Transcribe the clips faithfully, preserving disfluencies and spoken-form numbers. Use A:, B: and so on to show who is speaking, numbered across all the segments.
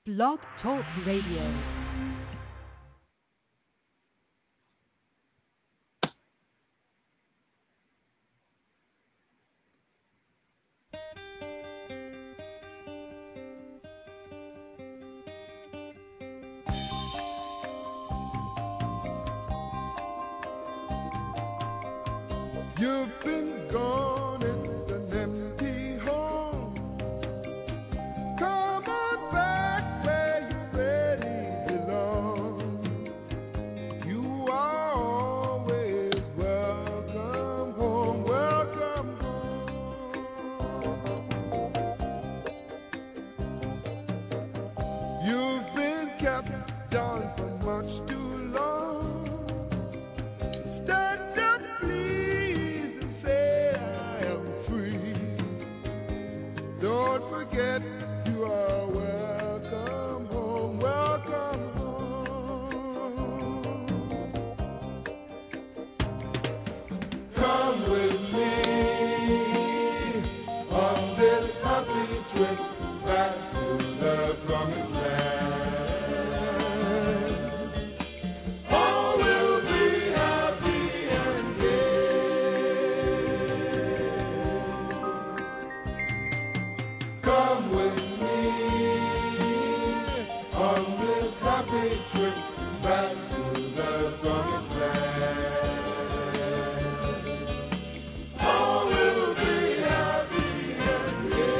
A: Blog Talk Radio.
B: You've been gone, it's an empty home. Come on back where you really belong. You are always welcome home, welcome home. You've been kept down for much too long. Stand up, please, and say I am free. Don't forget you are welcome home, welcome home. Come with me on this happy trip back to the promised land. All will be happy and gay. Come with me on this happy trip back to the promised land. All will be happy and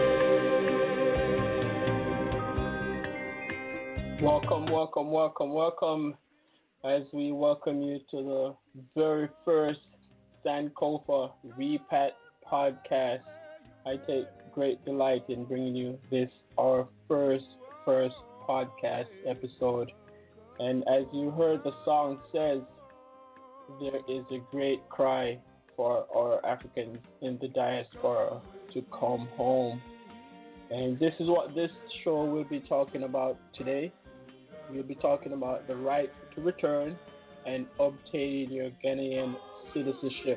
B: gay.
C: Welcome, welcome, welcome, welcome. As we welcome you to the very first Sankofa Repat podcast. I take great delight in bringing you this, our first, first podcast episode. And as you heard the song says, there is a great cry for our Africans in the diaspora to come home. And this is what this show will be talking about today. We'll be talking about the right to return and obtain your Ghanaian citizenship.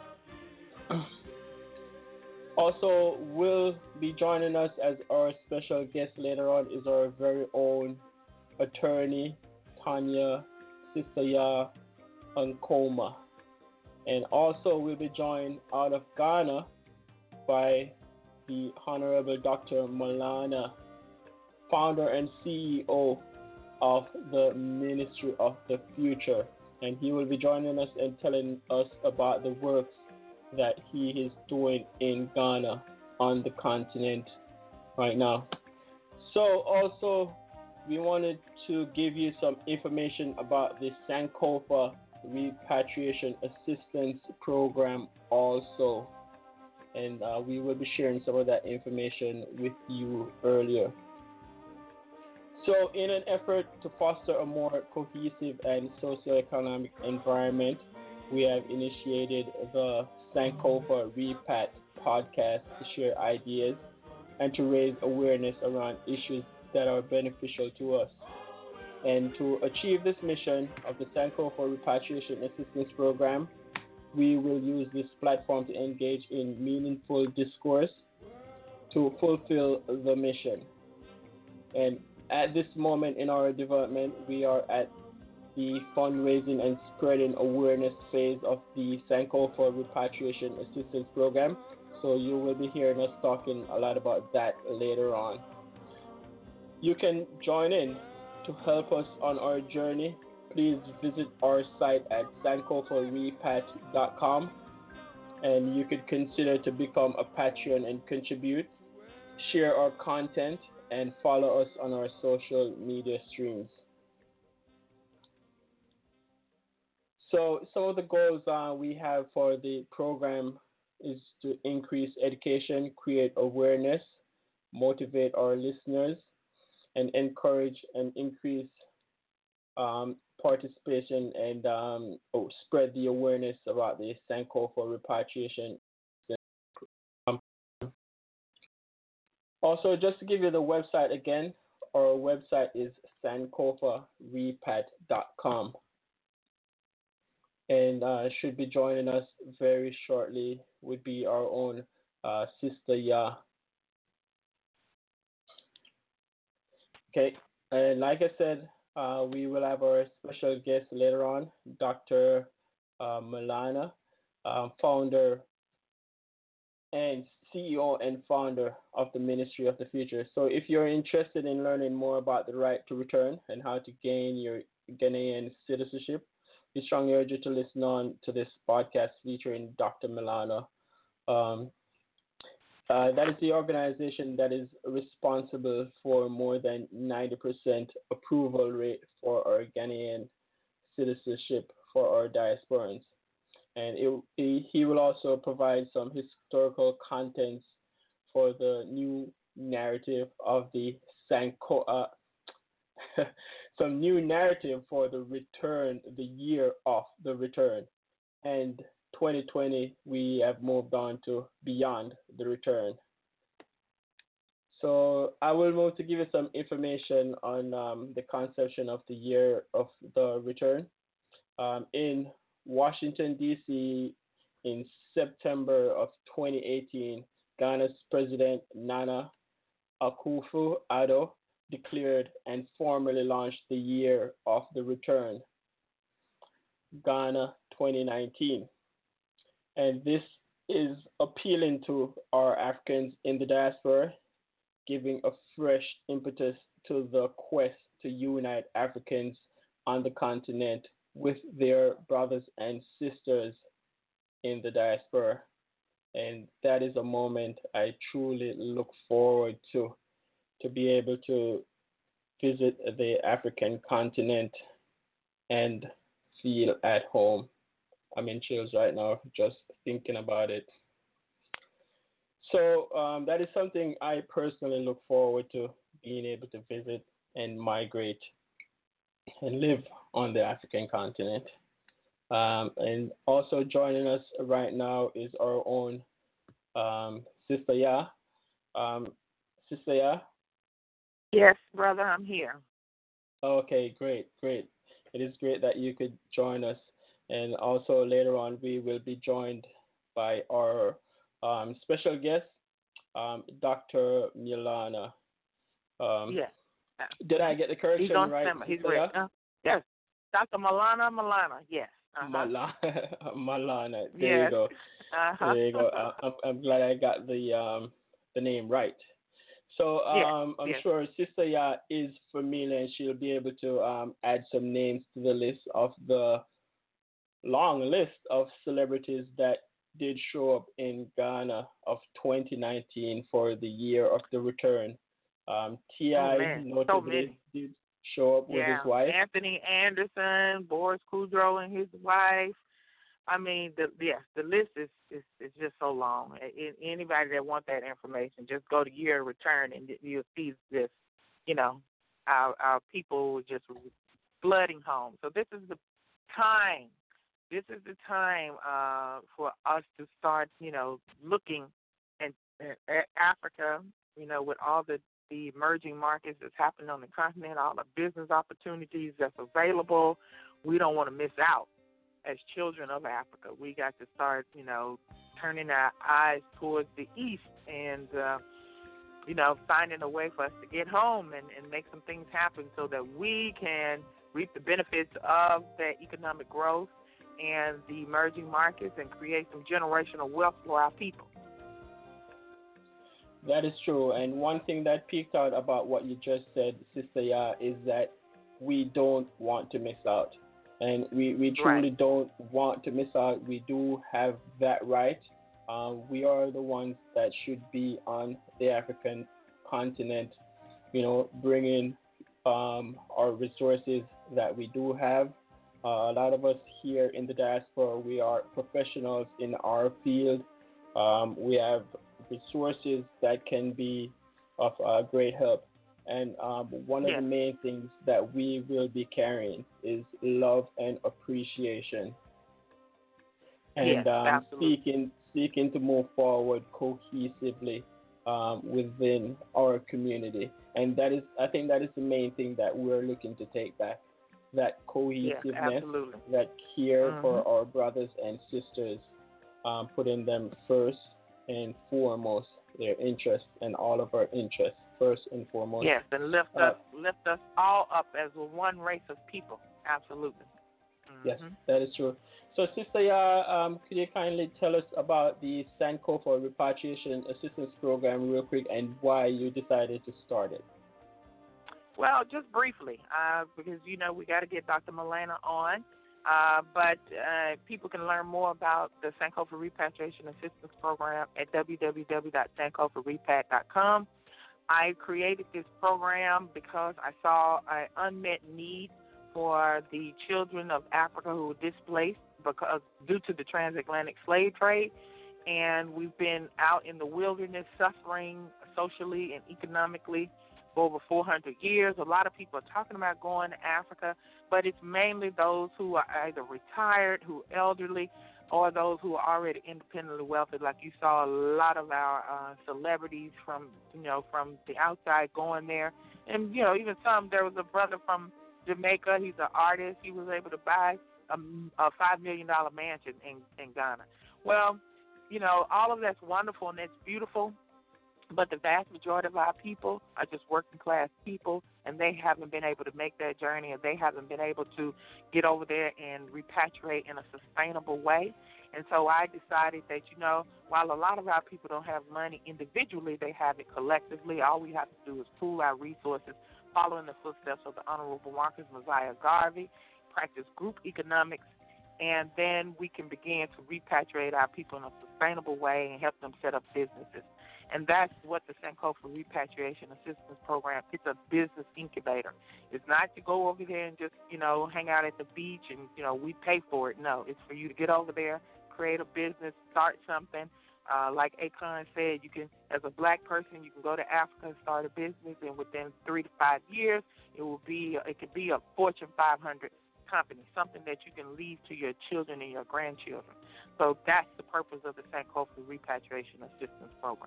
C: Also, will be joining us as our special guest later on is our very own attorney, Tanya Sisaya Ankoma. And also, we'll be joined out of Ghana by the Honorable Doctor Malana, founder and C E O of the Ministry of the Future, and he will be joining us and telling us about the works that he is doing in Ghana on the continent right now. So also we wanted to give you some information about the Sankofa Repatriation Assistance Program also, and uh, we will be sharing some of that information with you earlier. So in an effort to foster a more cohesive and socioeconomic environment, we have initiated the Sankofa Repat podcast to share ideas and to raise awareness around issues that are beneficial to us. And to achieve this mission of the Sankofa Repatriation Assistance Program, we will use this platform to engage in meaningful discourse to fulfill the mission. And at this moment in our development, we are at the fundraising and spreading awareness phase of the Sankofa Repatriation Assistance Program. So you will be hearing us talking a lot about that later on. You can join in to help us on our journey. Please visit our site at sankofa repat dot com, and you could consider to become a patron and contribute, share our content, and follow us on our social media streams. So some of the goals uh, we have for the program is to increase education, create awareness, motivate our listeners, and encourage and increase um, participation and um, oh, spread the awareness about the Sankofa repatriation. Um, also, just to give you the website again, our website is sankofa repat dot com. And uh, should be joining us very shortly would be our own uh, Sister Ya. Okay, And like I said, uh, we will have our special guest later on, Doctor Uh, Milana, uh, founder and C E O and founder of the Ministry of the Future. So if you're interested in learning more about the right to return and how to gain your Ghanaian citizenship, we strongly urge you to listen on to this podcast featuring Doctor Milana. Um, uh, that is the organization that is responsible for more than ninety percent approval rate for our Ghanaian citizenship for our diasporans. And it, he he will also provide some historical contents for the new narrative of the Sanko, uh, some new narrative for the return, the year of the return. And twenty twenty, we have moved on to beyond the return. So I will move to give you some information on um, the conception of the year of the return. Um, in Washington, D C, in September of twenty eighteen, Ghana's President Nana Akufo-Addo declared and formally launched the Year of the Return, Ghana twenty nineteen. And this is appealing to our Africans in the diaspora, giving a fresh impetus to the quest to unite Africans on the continent with their brothers and sisters in the diaspora. And that is a moment I truly look forward to, to be able to visit the African continent and feel at home. I'm in chills right now just thinking about it. So um, that is something I personally look forward to, being able to visit and migrate and live on the African continent. Um, and also joining us right now is our own um, Sister Ya. Um, Sister Ya?
D: Yes, brother, I'm here.
C: Okay, great, great. It is great that you could join us. And also later on, we will be joined by our um, special guest, um, Doctor Milana. Um,
D: yes.
C: Did I get the correction
D: He's on
C: right?
D: Sema. He's right. Uh, yes. Doctor Milana Milana, yes. Uh-huh.
C: Malana. Malana. There
D: yes.
C: you go.
D: Uh-huh.
C: There you go. I, I'm, I'm glad I got the um, the name right. So um,
D: yes.
C: I'm
D: yes.
C: sure Sister Ya is familiar and she'll be able to um, add some names to the list of the long list of celebrities that did show up in Ghana of twenty nineteen for the year of the return. Um, T I
D: oh,
C: notably
D: so
C: did show up
D: yeah.
C: with his wife.
D: Anthony Anderson, Boris Kudrow and his wife. I mean, the yes, the list is, is, is just so long. A- anybody that wants that information, just go to Year Return and you'll see this, you know, our, our people just flooding home. So this is the time, this is the time uh, for us to start, you know, looking at, at Africa, you know, with all the, the emerging markets that's happening on the continent, all the business opportunities that's available. We don't want to miss out. As children of Africa, we got to start, you know, turning our eyes towards the east and, uh, you know, finding a way for us to get home and, and make some things happen so that we can reap the benefits of that economic growth and the emerging markets and create some generational wealth for our people.
C: That is true. And one thing that peeked out about what you just said, Sister Ya, is that we don't want to miss out. And we, we truly
D: right.
C: don't want to miss out. We do have that right. Um, we are the ones that should be on the African continent, you know, bringing um, our resources that we do have. Uh, a lot of us here in the diaspora, we are professionals in our field. Um, we have resources that can be of uh, great help. And um, one
D: yeah.
C: of the main things that we will be carrying is love and appreciation. And
D: yes,
C: um, seeking, seeking to move forward cohesively um, within our community. And that is, I think that is the main thing that we're looking to take back. That cohesiveness,
D: yes,
C: that care
D: mm-hmm.
C: for our brothers and sisters, um, putting them first and foremost, their interests and all of our interests first and foremost.
D: Yes, and lift
C: Uh,
D: us lift us all up as one race of people. Absolutely. Mm-hmm.
C: Yes, that is true. So, Sister Ya, um, could you kindly tell us about the Sankofa Repatriation Assistance Program real quick and why you decided to start it?
D: Well, just briefly, uh, because, you know, we got to get Doctor Milena on. Uh, but uh, people can learn more about the Sankofa Repatriation Assistance Program at w w w dot sankofa repat dot com. I created this program because I saw an unmet need for the children of Africa who were displaced because due to the transatlantic slave trade. And we've been out in the wilderness suffering socially and economically for over four hundred years. A lot of people are talking about going to Africa, but it's mainly those who are either retired, who are elderly, or those who are already independently wealthy. Like you saw a lot of our uh, celebrities from, you know, from the outside going there. And, you know, even some, there was a brother from Jamaica. He's an artist. He was able to buy a, a five million dollars mansion in, in Ghana. Well, you know, all of that's wonderful and that's beautiful. But the vast majority of our people are just working class people, and they haven't been able to make that journey, and they haven't been able to get over there and repatriate in a sustainable way. And so I decided that, you know, while a lot of our people don't have money individually, they have it collectively. All we have to do is pool our resources, follow in the footsteps of the Honorable Marcus Mosiah Garvey, practice group economics, and then we can begin to repatriate our people in a sustainable way and help them set up businesses. And that's what the Sankofa Repatriation Assistance Program, it's a business incubator. It's not to go over there and just, you know, hang out at the beach and, you know, we pay for it. No, it's for you to get over there, create a business, start something. Uh, like Akon said, you can, as a black person, you can go to Africa and start a business, and within three to five years, it will be, it could be a Fortune five hundred company, something that you can leave to your children and your grandchildren. So that's the purpose of the Sankofa Repatriation Assistance Program.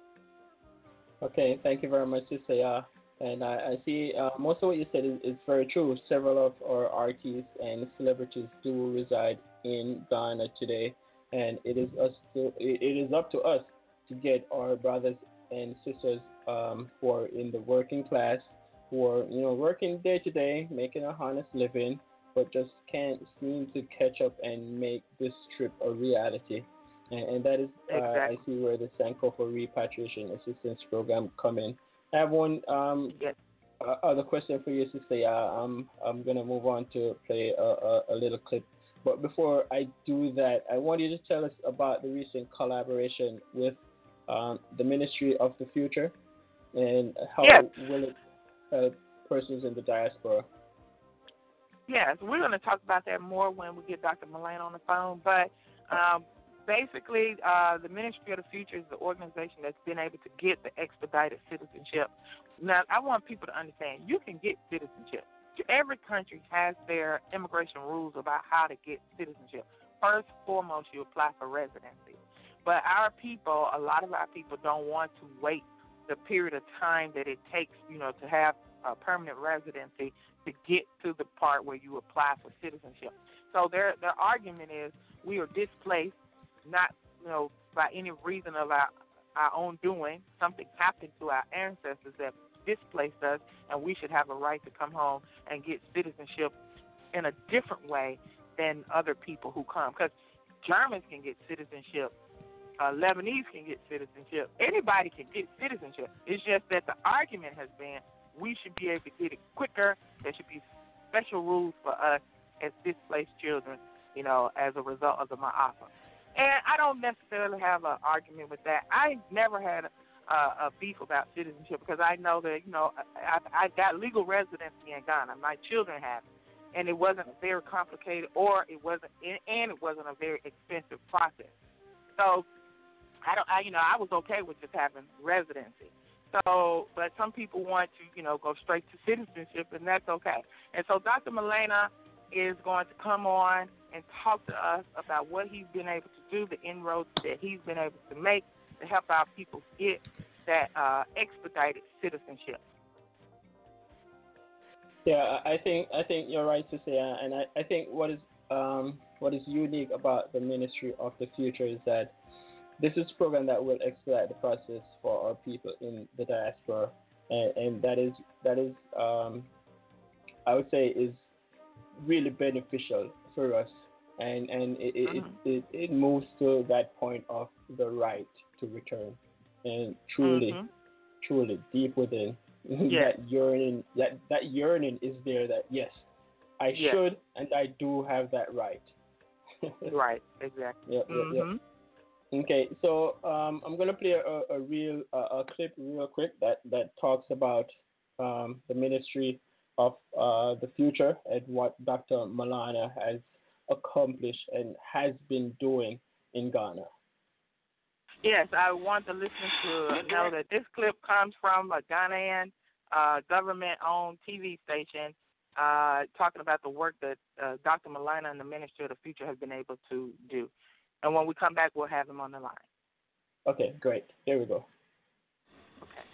C: Okay, thank you very much, Sister Ya. And I, I see uh, most of what you said is, is very true. Several of our artists and celebrities do reside in Ghana today, and it is us to, it, it is up to us to get our brothers and sisters um, who are in the working class, who are, you know, working day to day, making a honest living, but just can't seem to catch up and make this trip a reality. And, and that is, uh,
D: exactly.
C: I see where the Sankofa Repatriation Assistance Program come in. I have one um,
D: yes.
C: uh, other question for you, Sister Ya. I'm, I'm going to move on to play a, a, a little clip. But before I do that, I want you to tell us about the recent collaboration with um, the Ministry of the Future and how
D: yes.
C: will it help persons in the diaspora.
D: Yes, we're going to talk about that more when we get Doctor Milena on the phone. But um, basically, uh, the Ministry of the Future is the organization that's been able to get the expedited citizenship. Now, I want people to understand, you can get citizenship. Every country has their immigration rules about how to get citizenship. First, foremost, you apply for residency. But our people, a lot of our people don't want to wait the period of time that it takes, you know, to have a permanent residency to get to the part where you apply for citizenship. So their their argument is we are displaced, not, you know, by any reason of our, our own doing. Something happened to our ancestors that displaced us, and we should have a right to come home and get citizenship in a different way than other people who come. Because Germans can get citizenship, uh, Lebanese can get citizenship, anybody can get citizenship. It's just that the argument has been we should be able to get it quicker. There should be special rules for us as displaced children, you know, as a result of the Ma'afa. And I don't necessarily have an argument with that. I never had a, a beef about citizenship because I know that, you know, I, I got legal residency in Ghana. My children have it. And it wasn't very complicated, or it wasn't, and it wasn't a very expensive process. So, I don't, I, you know, I was okay with just having residency. So, but some people want to, you know, go straight to citizenship, and that's okay. And so Doctor Milena is going to come on and talk to us about what he's been able to do, the inroads that he's been able to make to help our people get that uh, expedited citizenship.
C: Yeah, I think I think you're right to say, and I, I think what is um, what is unique about the Ministry of the Future is that this is a program that will expedite the process for our people in the diaspora. and, and that is that is um, I would say is really beneficial for us, and and it it,
D: Mhm.
C: it it moves to that point of the right to return, and truly
D: Mhm.
C: truly deep within
D: Yes.
C: that yearning that that yearning is there that yes I
D: Yes.
C: should and I do have that right.
D: Right. Exactly.
C: Yep, yep, yep.
D: Mhm.
C: Okay, so um, I'm gonna play a, a real uh, a clip real quick that that talks about um, the Ministry of uh, the Future and what doctor Malana has accomplished and has been doing in Ghana.
D: Yes, I want the listeners to know that this clip comes from a Ghanaian uh, government-owned T V station uh, talking about the work that uh, doctor Malina and the Ministry of the Future have been able to do. And when we come back, we'll have him on the line.
C: Okay, great. Here we go.
D: Okay.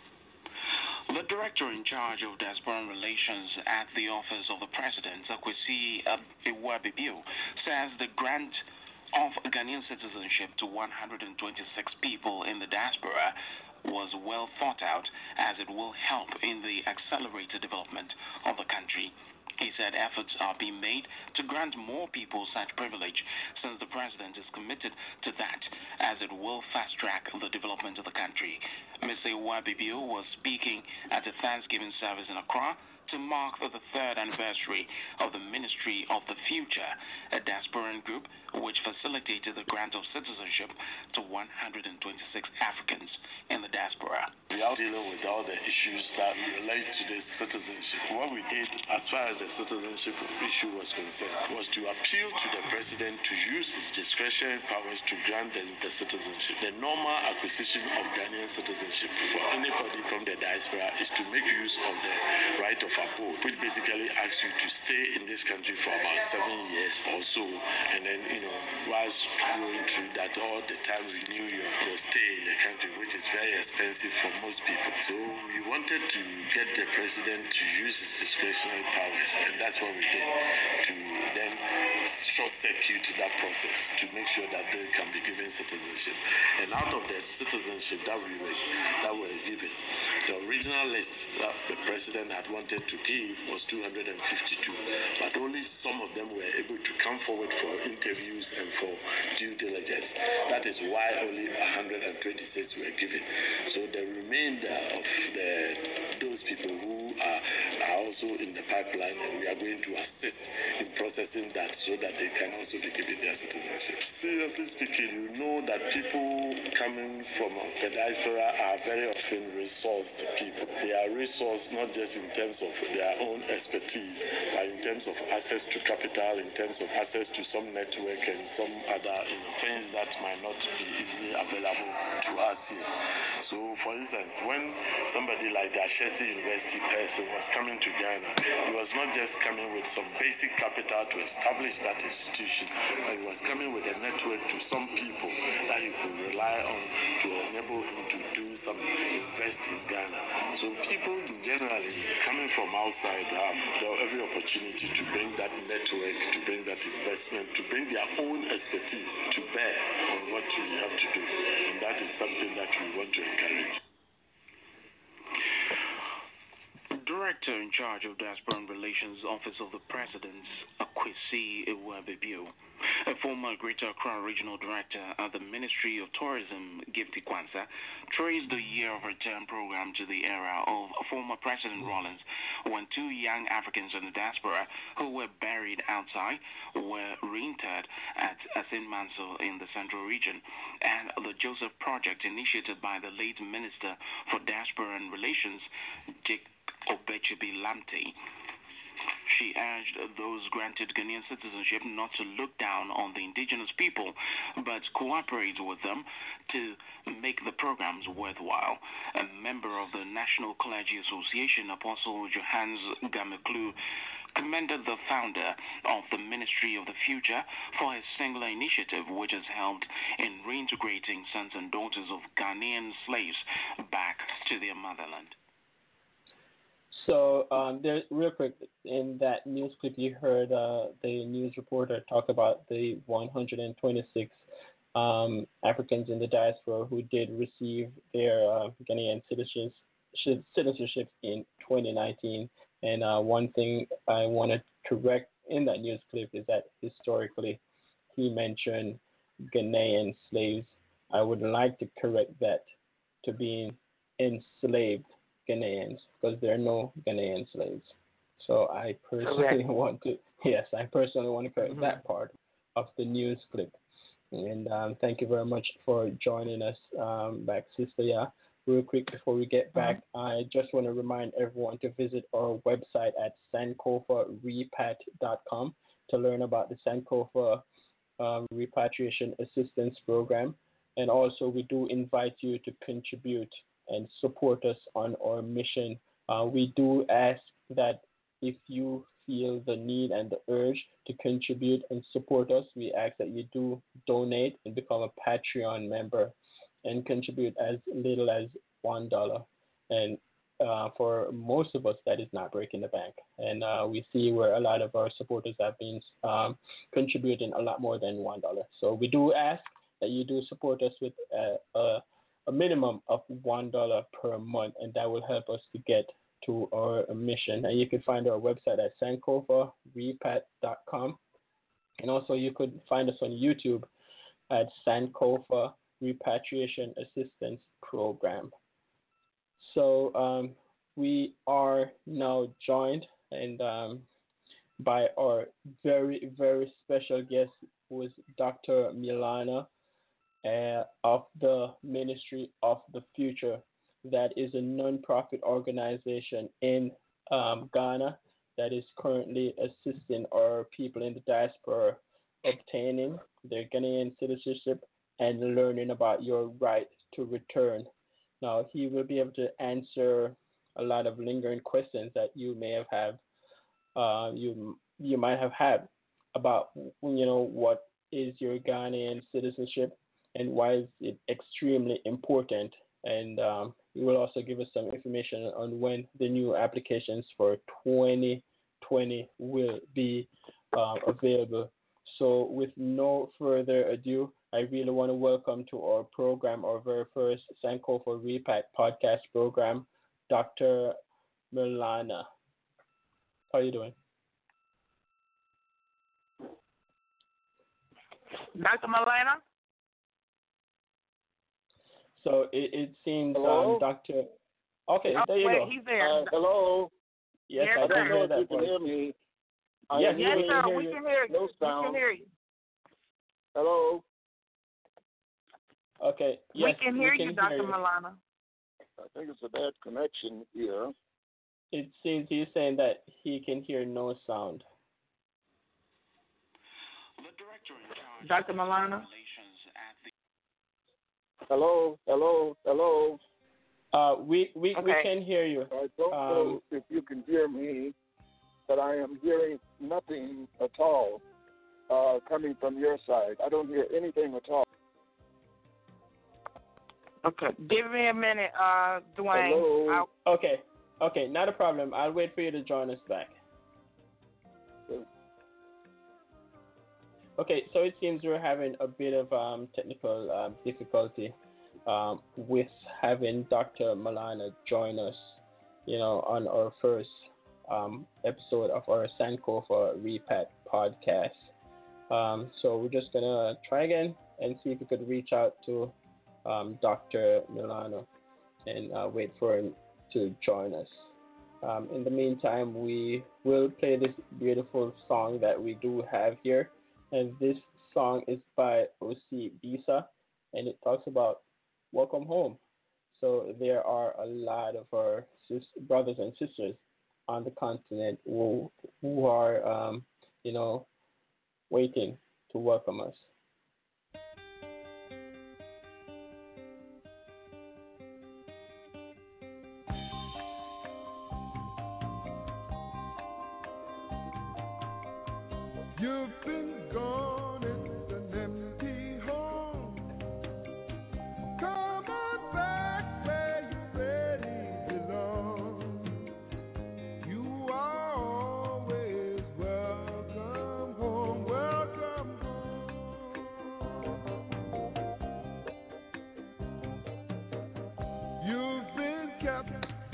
E: The director in charge of diaspora relations at the office of the president, Kwesi Iwebibu, says the grant of Ghanaian citizenship to one hundred twenty-six people in the diaspora was well thought out, as it will help in the accelerated development of the country. He said efforts are being made to grant more people such privilege, since the president is committed to that, as it will fast-track the development of the country. Mister Iwebibu was speaking at a Thanksgiving service in Accra to mark the third anniversary of the Ministry of the Future, a diasporan group which facilitated the grant of citizenship to one hundred twenty-six Africans in the diaspora.
F: We are dealing with all the issues that relate to this citizenship. What we did as far as the citizenship issue was concerned was to appeal to the president to use his discretionary powers to grant them the citizenship. The normal acquisition of Ghanaian citizenship for anybody from the diaspora is to make use of the right of abode, which basically asks you to stay in this country for about seven years or so, and then, you know, whilst going through that, all the time renew your, your stay in the country, which is very expensive for most people. So we wanted to get the president to use his discretionary powers, and that's what we did, to then short circuit that process to make sure that they can be given citizenship. And out of the citizenship that we were that were given, the original list that the president had wanted to give was two hundred fifty-two, but only some of them were able to come forward for interviews and for due diligence. That is why only one hundred twenty-six were given. So the remainder of the those people who are, are also in the pipeline, and we are going to assist in processing that so that they can also be given their citizenship. Seriously speaking, you know that people coming from the diaspora are very often resourced people. They are resourced not just in terms of their own expertise, but in terms of access to capital, in terms of access to some network and some other, you know, things that might not be easily available to us here. So, for instance, when somebody like the Ashesi University person was coming to Ghana, he was not just coming with some basic capital to establish that institution, but he was coming with a network to some people that he could rely on to enable him to do some invest in Ghana. So people generally coming from outside have every opportunity to bring that network, to bring that investment, to bring their own expertise to bear on what we have to do. And that is something that we want to encourage.
E: Director in charge of Diaspora Relations, Office of the President, Kwesi Iwebibu. A former Greater Accra Regional Director at the Ministry of Tourism, Gifty Kwanzaa, traced the Year of Return program to the era of former President Rawlings, when two young Africans in the diaspora who were buried outside were reinterred at Saint Mansell in the Central Region, and the Joseph Project, initiated by the late Minister for Diaspora and Relations, Dick Obechebi Lamte. She urged those granted Ghanaian citizenship not to look down on the indigenous people, but cooperate with them to make the programs worthwhile. A member of the National Clergy Association, Apostle Johannes Gameklu, commended the founder of the Ministry of the Future for his singular initiative, which has helped in reintegrating sons and daughters of Ghanaian slaves back to their motherland.
C: So, um, there, real quick, in that news clip, you heard uh, the news reporter talk about the one hundred twenty-six um, Africans in the diaspora who did receive their uh, Ghanaian citizens, citizenship in twenty nineteen. And uh, one thing I want to correct in that news clip is that historically he mentioned Ghanaian slaves. I would like to correct that to being enslaved Ghanaians because there are no Ghanaian slaves. So I personally
D: Correct.
C: want to, yes, I personally want to correct
D: Mhm.
C: that part of the news clip. And um, thank you very much for joining us um, back, Sister Ya. Real quick before we get back, I just want to remind everyone to visit our website at sankofa repat dot com to learn about the Sankofa um, Repatriation Assistance Program. And also, we do invite you to contribute and support us on our mission. Uh, we do ask that if you feel the need and the urge to contribute and support us, we ask that you do donate and become a Patreon member and contribute as little as one dollar. And uh, for most of us, that is not breaking the bank. And uh, we see where a lot of our supporters have been um, contributing a lot more than one dollar. So we do ask that you do support us with a, a, a minimum of one dollar per month, and that will help us to get to our mission. And you can find our website at sankofa repat dot com. And also, you could find us on YouTube at Sankofa Repatriation Assistance Program. So um, we are now joined and um, by our very, very special guest, who is Doctor Milana uh, of the Ministry of the Future. That is a non-profit organization in um, Ghana that is currently assisting our people in the diaspora obtaining their Ghanaian citizenship and learning about your right to return. Now, he will be able to answer a lot of lingering questions that you may have had, uh, you you might have had about, you know, what is your Ghanaian citizenship and why is it extremely important. And um, he will also give us some information on when the new applications for twenty twenty will be uh, available. So with no further ado, I really want to welcome to our program, our very first Sankofa Repat podcast program, Doctor Milana. How are you doing?
D: Doctor Milana?
C: So it, it seems
G: Hello?
C: um, Doctor Okay,
D: Oh,
C: there you
D: wait,
C: go.
D: he's there.
G: Uh, hello.
C: Yes,
D: Yes,
C: I
G: I
C: can
G: don't know
C: hear
G: if
C: that
G: you can
C: voice.
G: hear me. I
C: Yes,
G: am
D: Yes,
C: we
G: hearing
C: can
D: sir,
C: hear
D: we
C: you.
D: can hear you.
G: no
D: We
G: sound.
D: can hear you.
G: Hello.
C: Okay, yes,
D: we can hear
C: we can
D: you, Doctor
C: hear you.
D: Milana.
G: I think it's a bad connection here.
C: It seems he's saying that he can hear no sound.
E: The director in charge
D: Doctor
E: of
D: Milana?
E: relations at the
G: Hello. Hello. Hello.
C: Uh, we we, we
D: Okay.
C: can hear you.
G: I don't
C: Um,
G: know if you can hear me, but I am hearing nothing at all uh, coming from your side. I don't hear anything at all.
D: Okay. Give me a minute, uh, Dwayne.
G: Hello.
D: I'll,
C: Okay, okay, not a problem. I'll wait for you to join us back. Okay, so it seems we're having a bit of um, technical um, difficulty um, with having Doctor Milana join us, you know, on our first um, episode of our Sankofa Repat podcast. Um, so we're just gonna try again and see if we could reach out to um, Doctor Milano and uh, wait for him to join us. Um, in the meantime, we will play this beautiful song that we do have here. And this song is by O C Bisa, and it talks about welcome home. So there are a lot of our sis- brothers and sisters on the continent who, who are, um, you know, waiting to welcome us.
B: You've been gone, it's an empty home. Come on back where you really belong. You are always welcome home, welcome home. You've been kept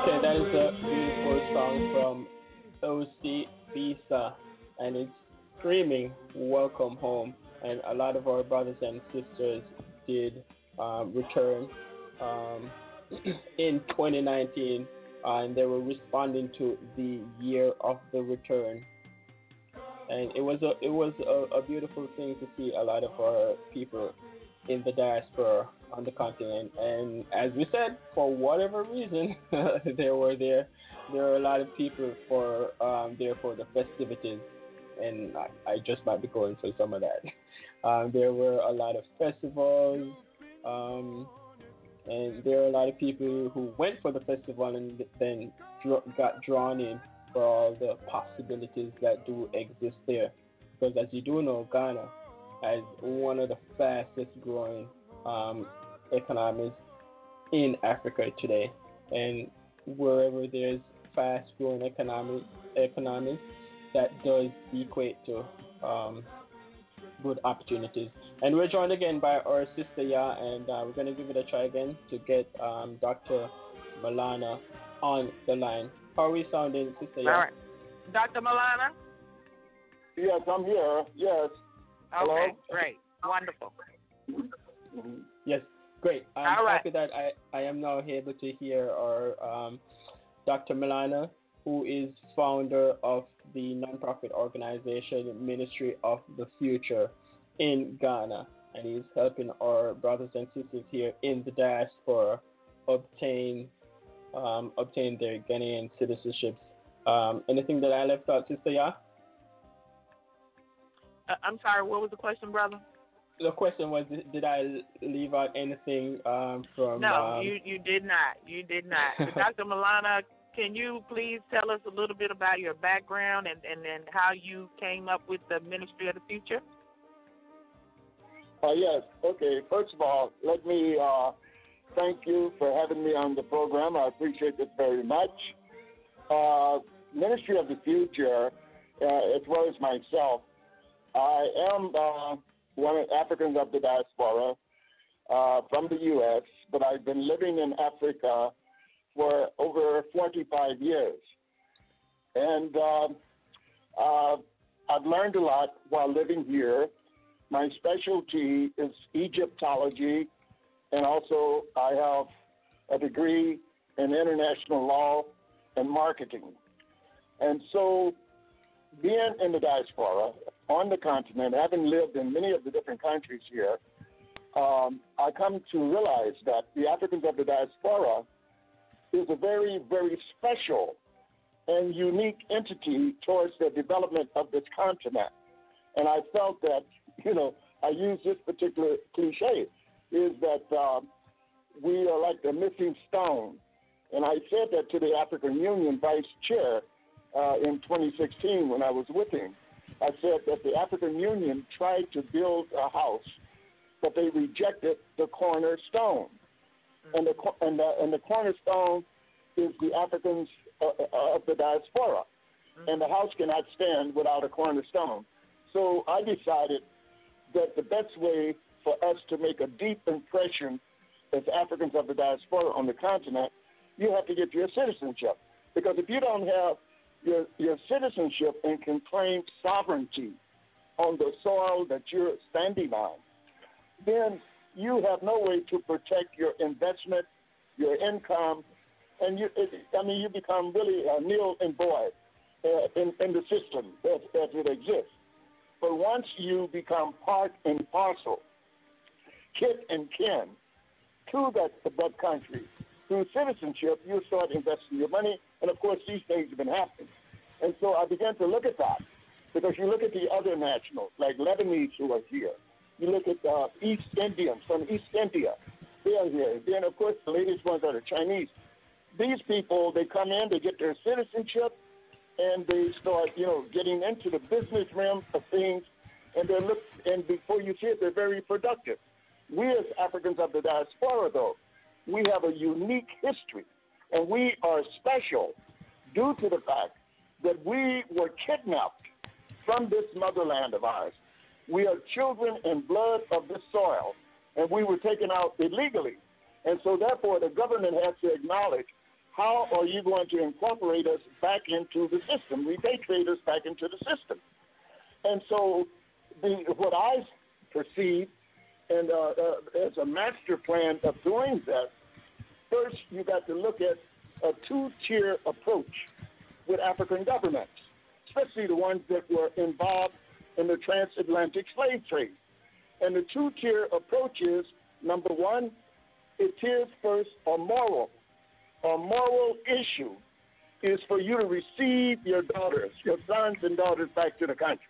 C: Okay, that is a beautiful song from O C Visa, and it's screaming "Welcome Home." And a lot of our brothers and sisters did um, return um, in twenty nineteen, uh, and they were responding to the year of the return. And it was a it was a, a beautiful thing to see a lot of our people in the diaspora on the continent. And as we said, for whatever reason, they were there. There were a lot of people for um, there for the festivities, and I, I just might be going for some of that. Um, there were a lot of festivals, um, and there were a lot of people who went for the festival and then dr- got drawn in for all the possibilities that do exist there. Because as you do know, Ghana as one of the fastest growing um, economies in Africa today. And wherever there's fast growing economy, economies, that does equate to um, good opportunities. And we're joined again by our sister Ya, and uh, we're going to give it a try again to get um, Doctor Malana on the line. How are we sounding, sister Ya?
D: All right. Doctor Malana?
G: Yes, I'm here. Yes. Hello?
D: Okay, great. Wonderful.
C: Yes, great. I'm
D: All right.
C: happy that I, I am now able to hear our um, Doctor Malana, who is founder of the nonprofit organization Ministry of the Future in Ghana, and he's helping our brothers and sisters here in the diaspora obtain um, obtain their Ghanaian citizenships. Um, anything that I left out, Sister Ya?
D: Uh, I'm sorry, what was the question, brother?
C: The question was, did I leave out anything um, from...
D: No,
C: um,
D: you, you did not. You did not. So Doctor Malana, can you please tell us a little bit about your background and, and, and how you came up with the Ministry of the Future?
G: Uh, yes. Okay. First of all, let me uh, thank you for having me on the program. I appreciate it very much. Uh, Ministry of the Future, uh, as well as myself, I am uh, one of Africans of the diaspora uh, from the U S, but I've been living in Africa for over forty-five years. And uh, uh, I've learned a lot while living here. My specialty is Egyptology, and also I have a degree in international law and marketing. And so being in the diaspora, on the continent, having lived in many of the different countries here, um, I come to realize that the Africans of the diaspora is a very, very special and unique entity towards the development of this continent. And I felt that, you know, I use this particular cliche, is that uh, we are like the missing stone. And I said that to the African Union Vice Chair uh, in twenty sixteen when I was with him. I said that the African Union tried to build a house, but they rejected the cornerstone. Mm-hmm. And the and the, and the cornerstone is the Africans uh, uh, of the diaspora. Mm-hmm. And the house cannot stand without a cornerstone. So I decided that the best way for us to make a deep impression as Africans of the diaspora on the continent, you have to get your citizenship. Because if you don't have your, your citizenship and can claim sovereignty on the soil that you're standing on, then you have no way to protect your investment, your income, and you, it, I mean, you become really a nil and void uh, in, in the system as, as it exists. But once you become part and parcel, kit and kin to that, that country, through citizenship, you start investing your money, and of course these things have been happening. And so I began to look at that, because you look at the other nationals, like Lebanese who are here. You look at uh, East Indians from East India, they are here. Then of course the latest ones are the Chinese. These people, they come in, they get their citizenship, and they start, you know, getting into the business realm of things, and they look, and before you see it, they're very productive. We as Africans of the diaspora, though, we have a unique history, and we are special due to the fact that we were kidnapped from this motherland of ours. We are children and blood of this soil, and we were taken out illegally. And so therefore the government has to acknowledge how are you going to incorporate us back into the system, repatriate us back into the system? And so the, what I perceive and uh, uh, as a master plan of doing that, first you got to look at a two-tier approach with African governments, especially the ones that were involved in the transatlantic slave trade. And the two-tier approach is, number one, it is first a moral. A moral issue is for you to receive your daughters, your sons and daughters back to the country.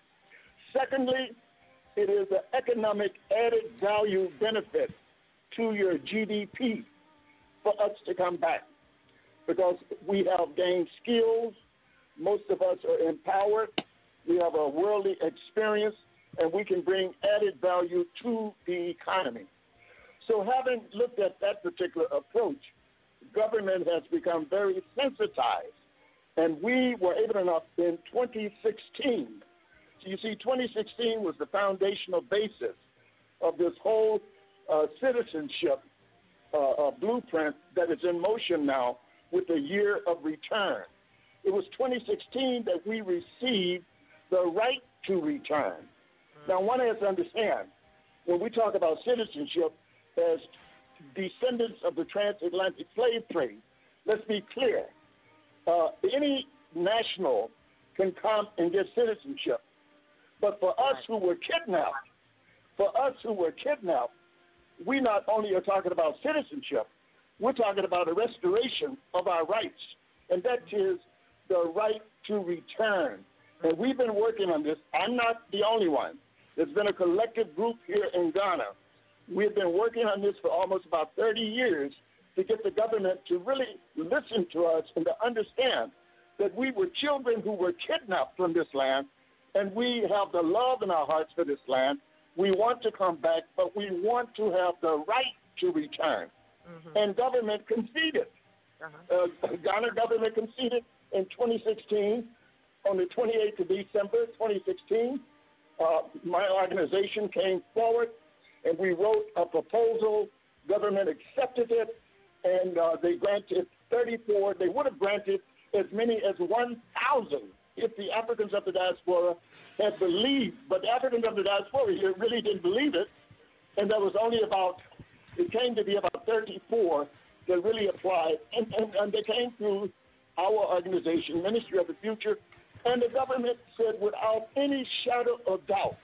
G: Secondly, it is an economic added value benefit to your G D P for us to come back because we have gained skills. Most of us are empowered. We have a worldly experience, and we can bring added value to the economy. So having looked at that particular approach, government has become very sensitized, and we were able enough in twenty sixteen. So you see, twenty sixteen was the foundational basis of this whole uh, citizenship uh, uh, blueprint that is in motion now with the year of return. It was twenty sixteen that we received the right to return. Now, one has to understand, when we talk about citizenship as descendants of the transatlantic slave trade, let's be clear. Uh, any national can come and get citizenship. But for us who were kidnapped, for us who were kidnapped, we not only are talking about citizenship, we're talking about a restoration of our rights, and that is the right to return. And we've been working on this. I'm not the only one. There's been a collective group here in Ghana. We've been working on this for almost about thirty years to get the government to really listen to us and to understand that we were children who were kidnapped from this land, and we have the love in our hearts for this land. We want to come back, but we want to have the right to return. Mm-hmm. And government conceded. Uh-huh. Uh, Ghana government conceded in twenty sixteen. On the twenty-eighth of December, twenty sixteen, uh, my organization came forward, and we wrote a proposal. Government accepted it, and uh, they granted thirty-four. They would have granted as many as one thousand if the Africans of the diaspora had believed. But the Africans of the diaspora here really didn't believe it, and there was only about, it came to be about thirty-four that really applied, and, and, and they came through our organization, Ministry of the Future, and the government said without any shadow of doubt,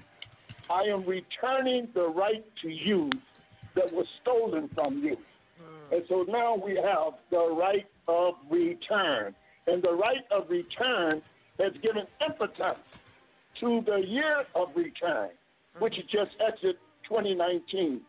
G: I am returning the right to you that was stolen from you. Mm. And so now we have the right of return. And the right of return has given impetus to the year of return, mm-hmm. which is just exit twenty nineteen.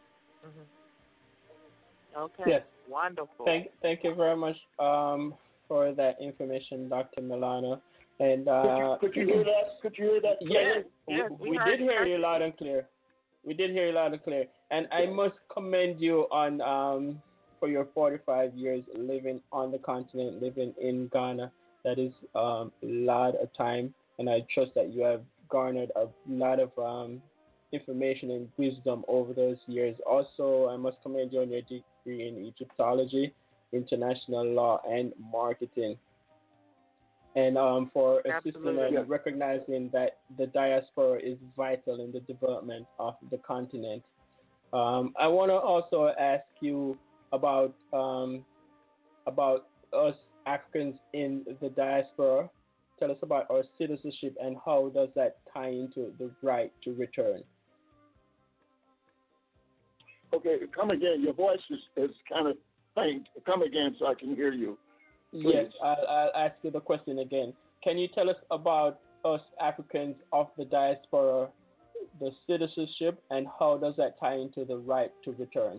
D: Mm-hmm. Okay,
C: yes.
D: Wonderful.
C: Thank, thank you very much um, for that information, Doctor Milano. And uh,
G: could, you, could you hear that? Could you hear that?
C: Yes,
D: yes
C: we,
D: we,
C: we did hear you loud and clear. We did hear you loud and clear. And I must commend you on um, for your forty-five years living on the continent, living in Ghana. That is um, a lot of time, and I trust that you have garnered a lot of um, information and wisdom over those years. Also, I must commend you on your degree in Egyptology, international law, and marketing. And um, for assisting and recognizing that the diaspora is vital in the development of the continent. Um, I want to also ask you about um, about us Africans in the diaspora. Tell us about our citizenship and how does that tie into the right to return?
G: Okay, come again. Your voice is, is kind of faint. Come again so I can hear you. Please.
C: Yes, I'll, I'll ask you the question again. Can you tell us about us Africans of the diaspora, the citizenship, and how does that tie into the right to return?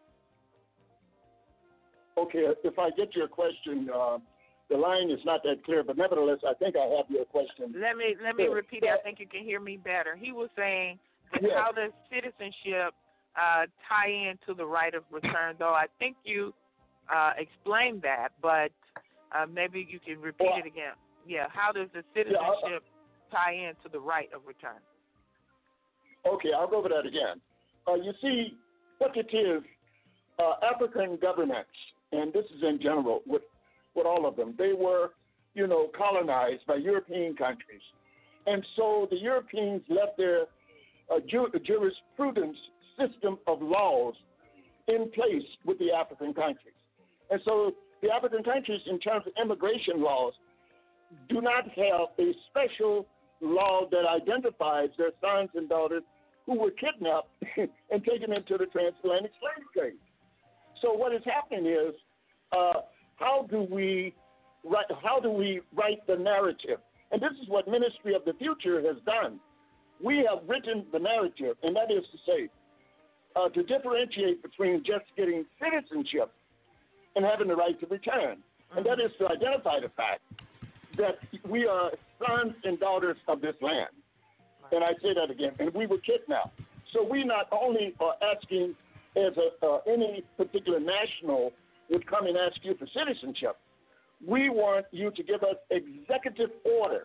G: Okay, if I get your question, uh, the line is not that clear, but nevertheless, I think I have your question.
D: Let me let me
G: Sure.
D: repeat it. I think you can hear me better. He was saying that
G: Yes.
D: how does citizenship uh, tie into the right of return? Though I think you uh, explained that, but uh, maybe you can repeat
G: well,
D: it again. Yeah, how does the citizenship yeah, tie into the right of return?
G: Okay, I'll go over that again. Uh, you see, what it is, uh, African governments, and this is in general, with with all of them. They were, you know, colonized by European countries. And so the Europeans left their uh, ju- jurisprudence system of laws in place with the African countries. And so the African countries, in terms of immigration laws, do not have a special law that identifies their sons and daughters who were kidnapped and taken into the transatlantic slave trade. So what is happening is, uh, how do we write, how do we write the narrative? And this is what Ministry of the Future has done. We have written the narrative, and that is to say, uh, to differentiate between just getting citizenship and having the right to return. And that is to identify the fact that we are sons and daughters of this land. And I say that again, and we were kidnapped. So we not only are asking, as a, uh, any particular national would come and ask you for citizenship, we want you to give us executive order.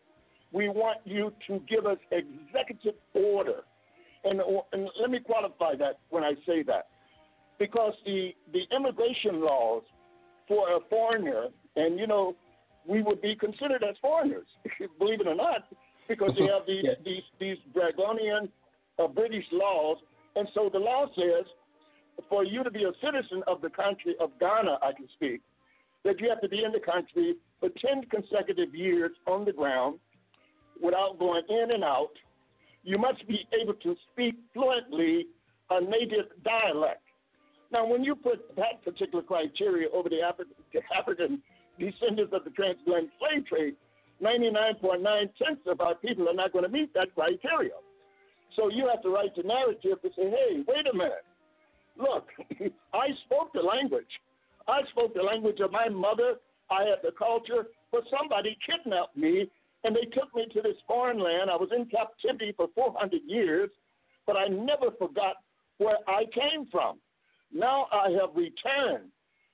G: We want you to give us executive order. And, and let me qualify that when I say that. Because the, the immigration laws for a foreigner, and, you know, we would be considered as foreigners, believe it or not, because they have these, yeah. these, these Draconian uh, British laws. And so the law says for you to be a citizen of the country of Ghana, I can speak, that you have to be in the country for ten consecutive years on the ground without going in and out. You must be able to speak fluently a native dialect. Now, when you put that particular criteria over the African descendants of the transatlantic slave trade, ninety-nine point nine cents of our people are not going to meet that criteria. So you have to write the narrative to say, hey, wait a minute. Look, I spoke the language. I spoke the language of my mother. I had the culture, but somebody kidnapped me, and they took me to this foreign land. I was in captivity for four hundred years, but I never forgot where I came from. Now I have returned.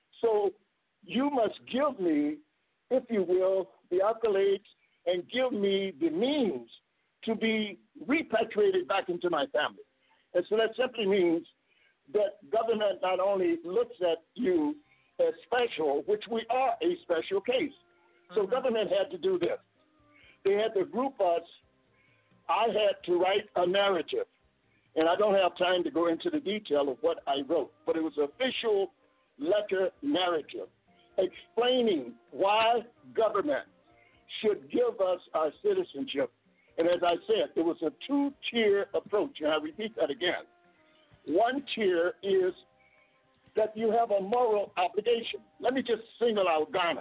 G: So you must give me, if you will, the accolades and give me the means to be repatriated back into my family. And so that simply means that government not only looks at you as special, which we are a special case. So mm-hmm. government had to do this. They had to group us. I had to write a narrative. And I don't have time to go into the detail of what I wrote, but it was an official letter narrative explaining why government should give us our citizenship. And as I said, it was a two-tier approach, and I repeat that again. One tier is that you have a moral obligation. Let me just single out Ghana.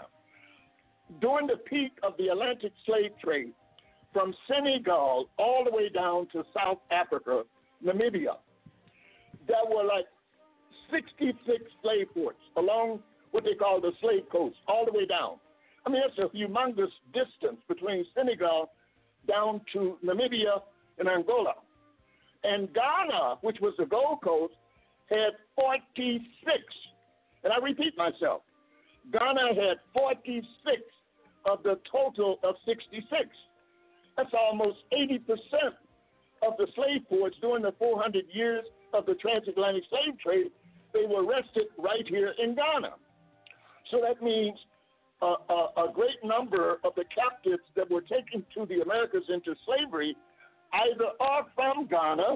G: During the peak of the Atlantic slave trade, from Senegal all the way down to South Africa, Namibia, there were like sixty-six slave ports along what they call the slave coast, all the way down. I mean, it's a humongous distance between Senegal down to Namibia and Angola. And Ghana, which was the Gold Coast, had forty-six. And I repeat myself, Ghana had forty-six of the total of sixty-six. That's almost eighty percent of the slave ports during the four hundred years of the transatlantic slave trade. They were arrested right here in Ghana. So that means uh, a, a great number of the captives that were taken to the Americas into slavery either are from Ghana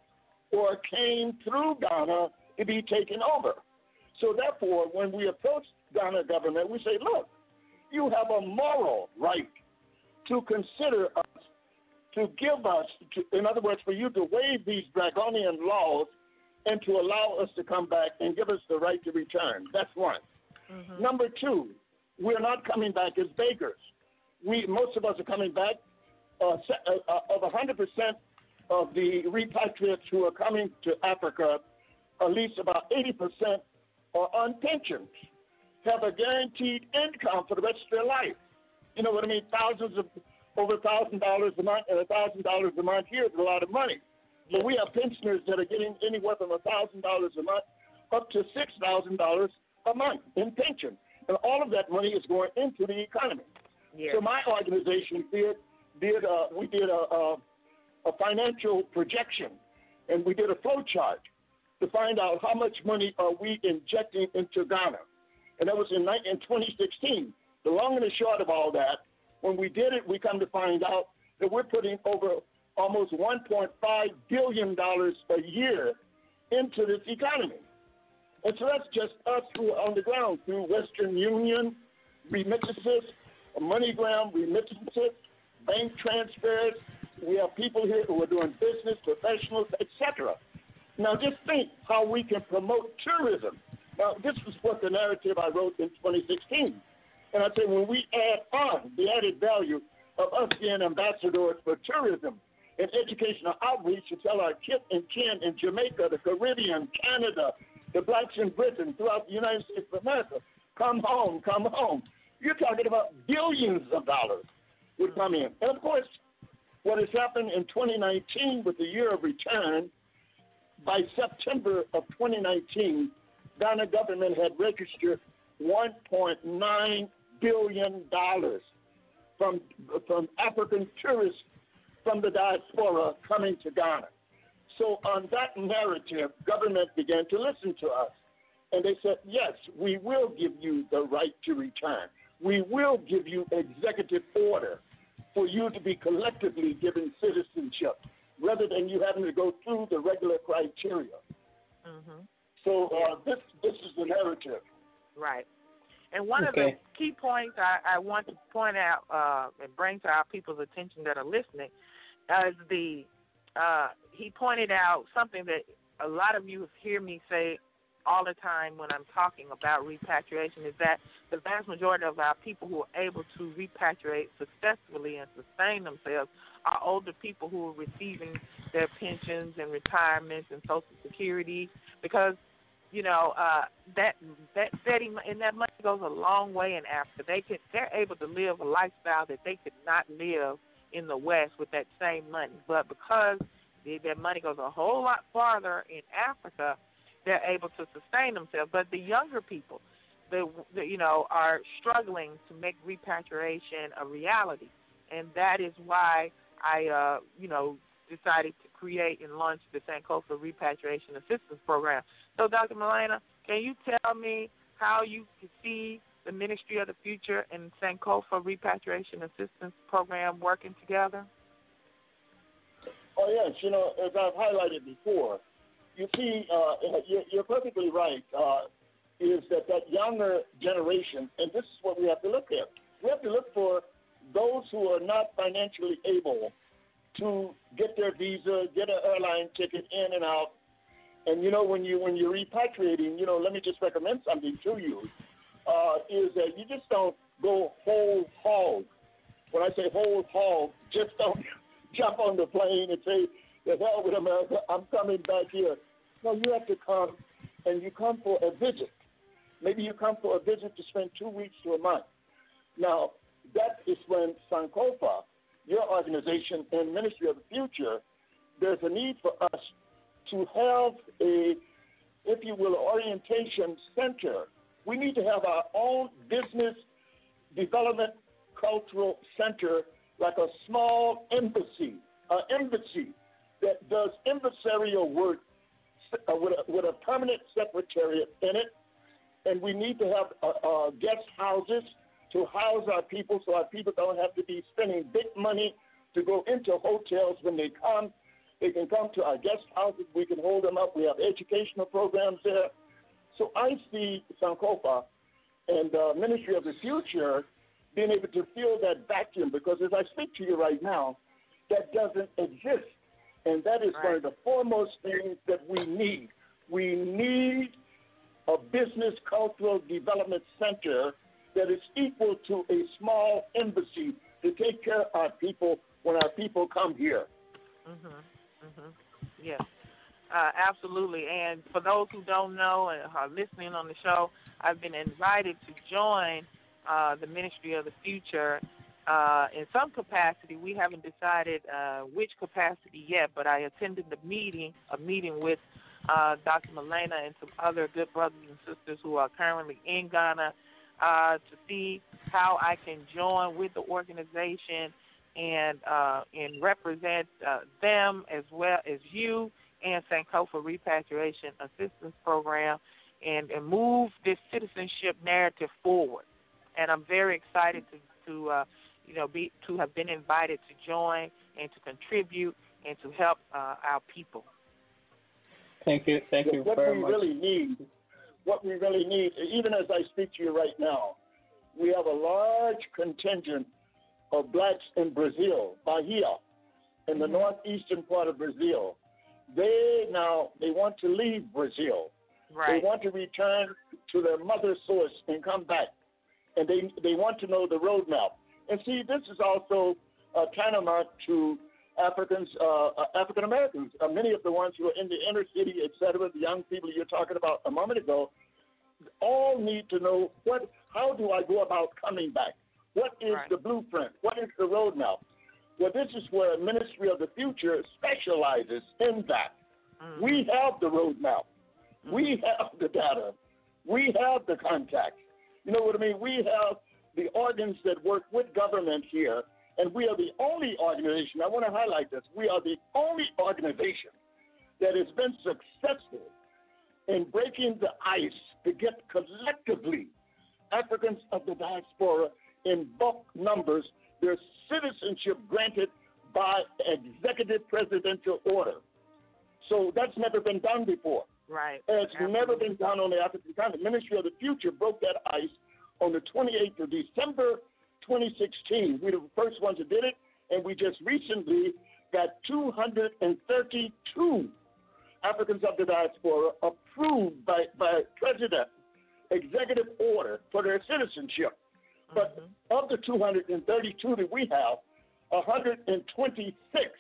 G: or came through Ghana to be taken over. So therefore, when we approach Ghana government, we say, look, you have a moral right to consider us, to give us, to, in other words, for you to waive these draconian laws and to allow us to come back and give us the right to return. That's one. Mm-hmm. Number two, we're not coming back as beggars. We, most of us are coming back. Uh, uh, of one hundred percent of the repatriates who are coming to Africa, at least about eighty percent are on pensions, have a guaranteed income for the rest of their life. You know what I mean? Thousands of, over one thousand dollars a month, and one thousand dollars a month here is a lot of money. But we have pensioners that are getting anywhere from one thousand dollars a month up to six thousand dollars a month in pension. And all of that money is going into the economy. Yes. So my organization did, did uh, we did a, a, a financial projection, and we did a flow chart to find out how much money are we injecting into Ghana. and that was in, in twenty sixteen. The long and the short of all that, when we did it, we come to find out that we're putting over almost one point five billion dollars a year into this economy. And so that's just us who are on the ground through Western Union, remittances, MoneyGram, remittances, bank transfers. We have people here who are doing business, professionals, et cetera. Now just think how we can promote tourism. Now this was what the narrative I wrote in twenty sixteen. And I said when we add on the added value of us being ambassadors for tourism and educational outreach to tell our kith and kin in Jamaica, the Caribbean, Canada, the blacks in Britain, throughout the United States of America, come home, come home. You're talking about billions of dollars would come in. And, of course, what has happened in twenty nineteen with the year of return, by September of twenty nineteen, Ghana government had registered one point nine billion dollars from, from African tourists from the diaspora coming to Ghana. So on that narrative, government began to listen to us. And they said, yes, we will give you the right to return. We will give you executive order for you to be collectively given citizenship rather than you having to go through the regular criteria.
D: Mm-hmm.
G: So uh, this this is the narrative.
D: Right. And one
C: Okay.
D: of the key points I, I want to point out uh, and bring to our people's attention that are listening uh, is the, uh, he pointed out something that a lot of you hear me say all the time when I'm talking about repatriation is that the vast majority of our people who are able to repatriate successfully and sustain themselves are older people who are receiving their pensions and retirements and Social Security because, you know, uh, that that steady and that money goes a long way in Africa. They could they're able to live a lifestyle that they could not live in the West with that same money. But because the, that money goes a whole lot farther in Africa, they're able to sustain themselves. But the younger people, the, the you know, are struggling to make repatriation a reality, and that is why I, uh, you know, decided to create and launch the Sankofa Repatriation Assistance Program. So, Doctor Malena, can you tell me how you can see the Ministry of the Future and Sankofa Repatriation Assistance Program working together?
G: Oh, yes. You know, as I've highlighted before, you see, uh, you're, you're perfectly right, uh, is that that younger generation, and this is what we have to look at. We have to look for those who are not financially able to get their visa, get an airline ticket in and out. And, you know, when, you, when you're repatriating, you know, let me just recommend something to you, uh, is that you just don't go whole hog. When I say whole hog, just don't jump on the plane and say, the hell with America, I'm coming back here. No, you have to come, and you come for a visit. Maybe you come for a visit to spend two weeks to a month. Now, that is when Sankofa, your organization and Ministry of the Future, there's a need for us to have a, if you will, orientation center. We need to have our own business development cultural center, like a small embassy, an embassy that does embassarial work uh, with, a, with a permanent secretariat in it. And we need to have uh, uh, guest houses to house our people so our people don't have to be spending big money to go into hotels when they come. They can come to our guest houses. We can hold them up. We have educational programs there. So I see Sankofa and uh, Ministry of the Future being able to fill that vacuum because as I speak to you right now, that doesn't exist. And that is right. One of the foremost things that we need. We need a business cultural development center that is equal to a small embassy to take care of our people when our people come here.
D: Mm-hmm. Mm-hmm. Yes, uh, absolutely. And for those who don't know and are listening on the show, I've been invited to join uh, the Ministry of the Future uh, in some capacity. We haven't decided uh, which capacity yet, but I attended the meeting, a meeting with uh, Doctor Malena and some other good brothers and sisters who are currently in Ghana uh, to see how I can join with the organization and uh, and represent uh, them as well as you and Sankofa Repatriation Assistance Program and, and move this citizenship narrative forward. And I'm very excited to, to uh, you know, be to have been invited to join and to contribute and to help uh, our people.
C: Thank you, thank you
G: what
C: very
G: we
C: much.
G: Really need, what we really need, even as I speak to you right now, we have a large contingent of blacks in Brazil, Bahia, in the mm-hmm. northeastern part of Brazil. They now, they want to leave Brazil.
D: Right.
G: They want to return to their mother source and come back. And they they want to know the roadmap. And see, this is also uh, tantamount to Africans, uh, uh, African Americans. Uh, many of the ones who are in the inner city, et cetera, the young people you're talking about a moment ago, all need to know what. How do I go about coming back? What is
D: right.
G: the blueprint? What is the roadmap? Well, this is where Ministry of the Future specializes in that. Mm-hmm. We have the roadmap. Mm-hmm. We have the data. We have the contacts. You know what I mean? We have the organs that work with government here, and we are the only organization, I want to highlight this, we are the only organization that has been successful in breaking the ice to get collectively Africans of the diaspora in bulk numbers their citizenship granted by executive presidential order. So that's never been done before.
D: Right.
G: And it's Absolutely. never been done on the African continent. Ministry of the Future broke that ice on the twenty-eighth of December, twenty sixteen. We were the first ones that did it, and we just recently got two hundred thirty-two Africans of the diaspora approved by, by President executive order for their citizenship. Mm-hmm. But of the two hundred thirty-two that we have, one hundred twenty-six,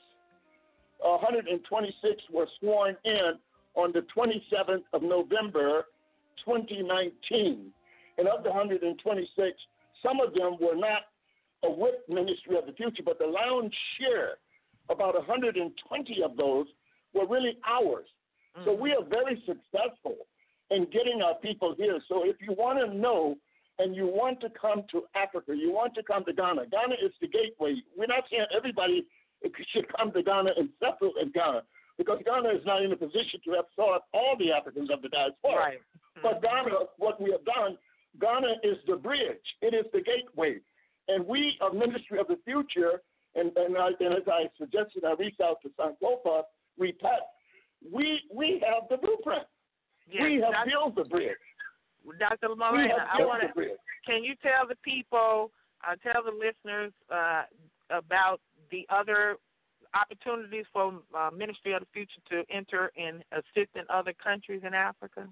G: one hundred twenty-six were sworn in on the twenty-seventh of November, twenty nineteen. And of the one hundred twenty-six, some of them were not a with Ministry of the Future, but the lion's share, about one hundred twenty of those, were really ours. Mm-hmm. So we are very successful in getting our people here. So if you want to know and you want to come to Africa, you want to come to Ghana, Ghana is the gateway. We're not saying everybody should come to Ghana and settle in Ghana, because Ghana is not in a position to absorb all the Africans of the diaspora.
D: Right.
G: But Ghana, what we have done, Ghana is the bridge. It is the gateway. And we, a Ministry of the Future, and, and, I, and as I suggested, I reached out to Sankofa, Repat, we, we have the blueprint.
D: Yes,
G: we have
D: Doctor
G: built the bridge.
D: Doctor Moreno, I want to, can you tell the people, uh, tell the listeners uh, about the other opportunities for uh, Ministry of the Future to enter and assist in other countries in Africa?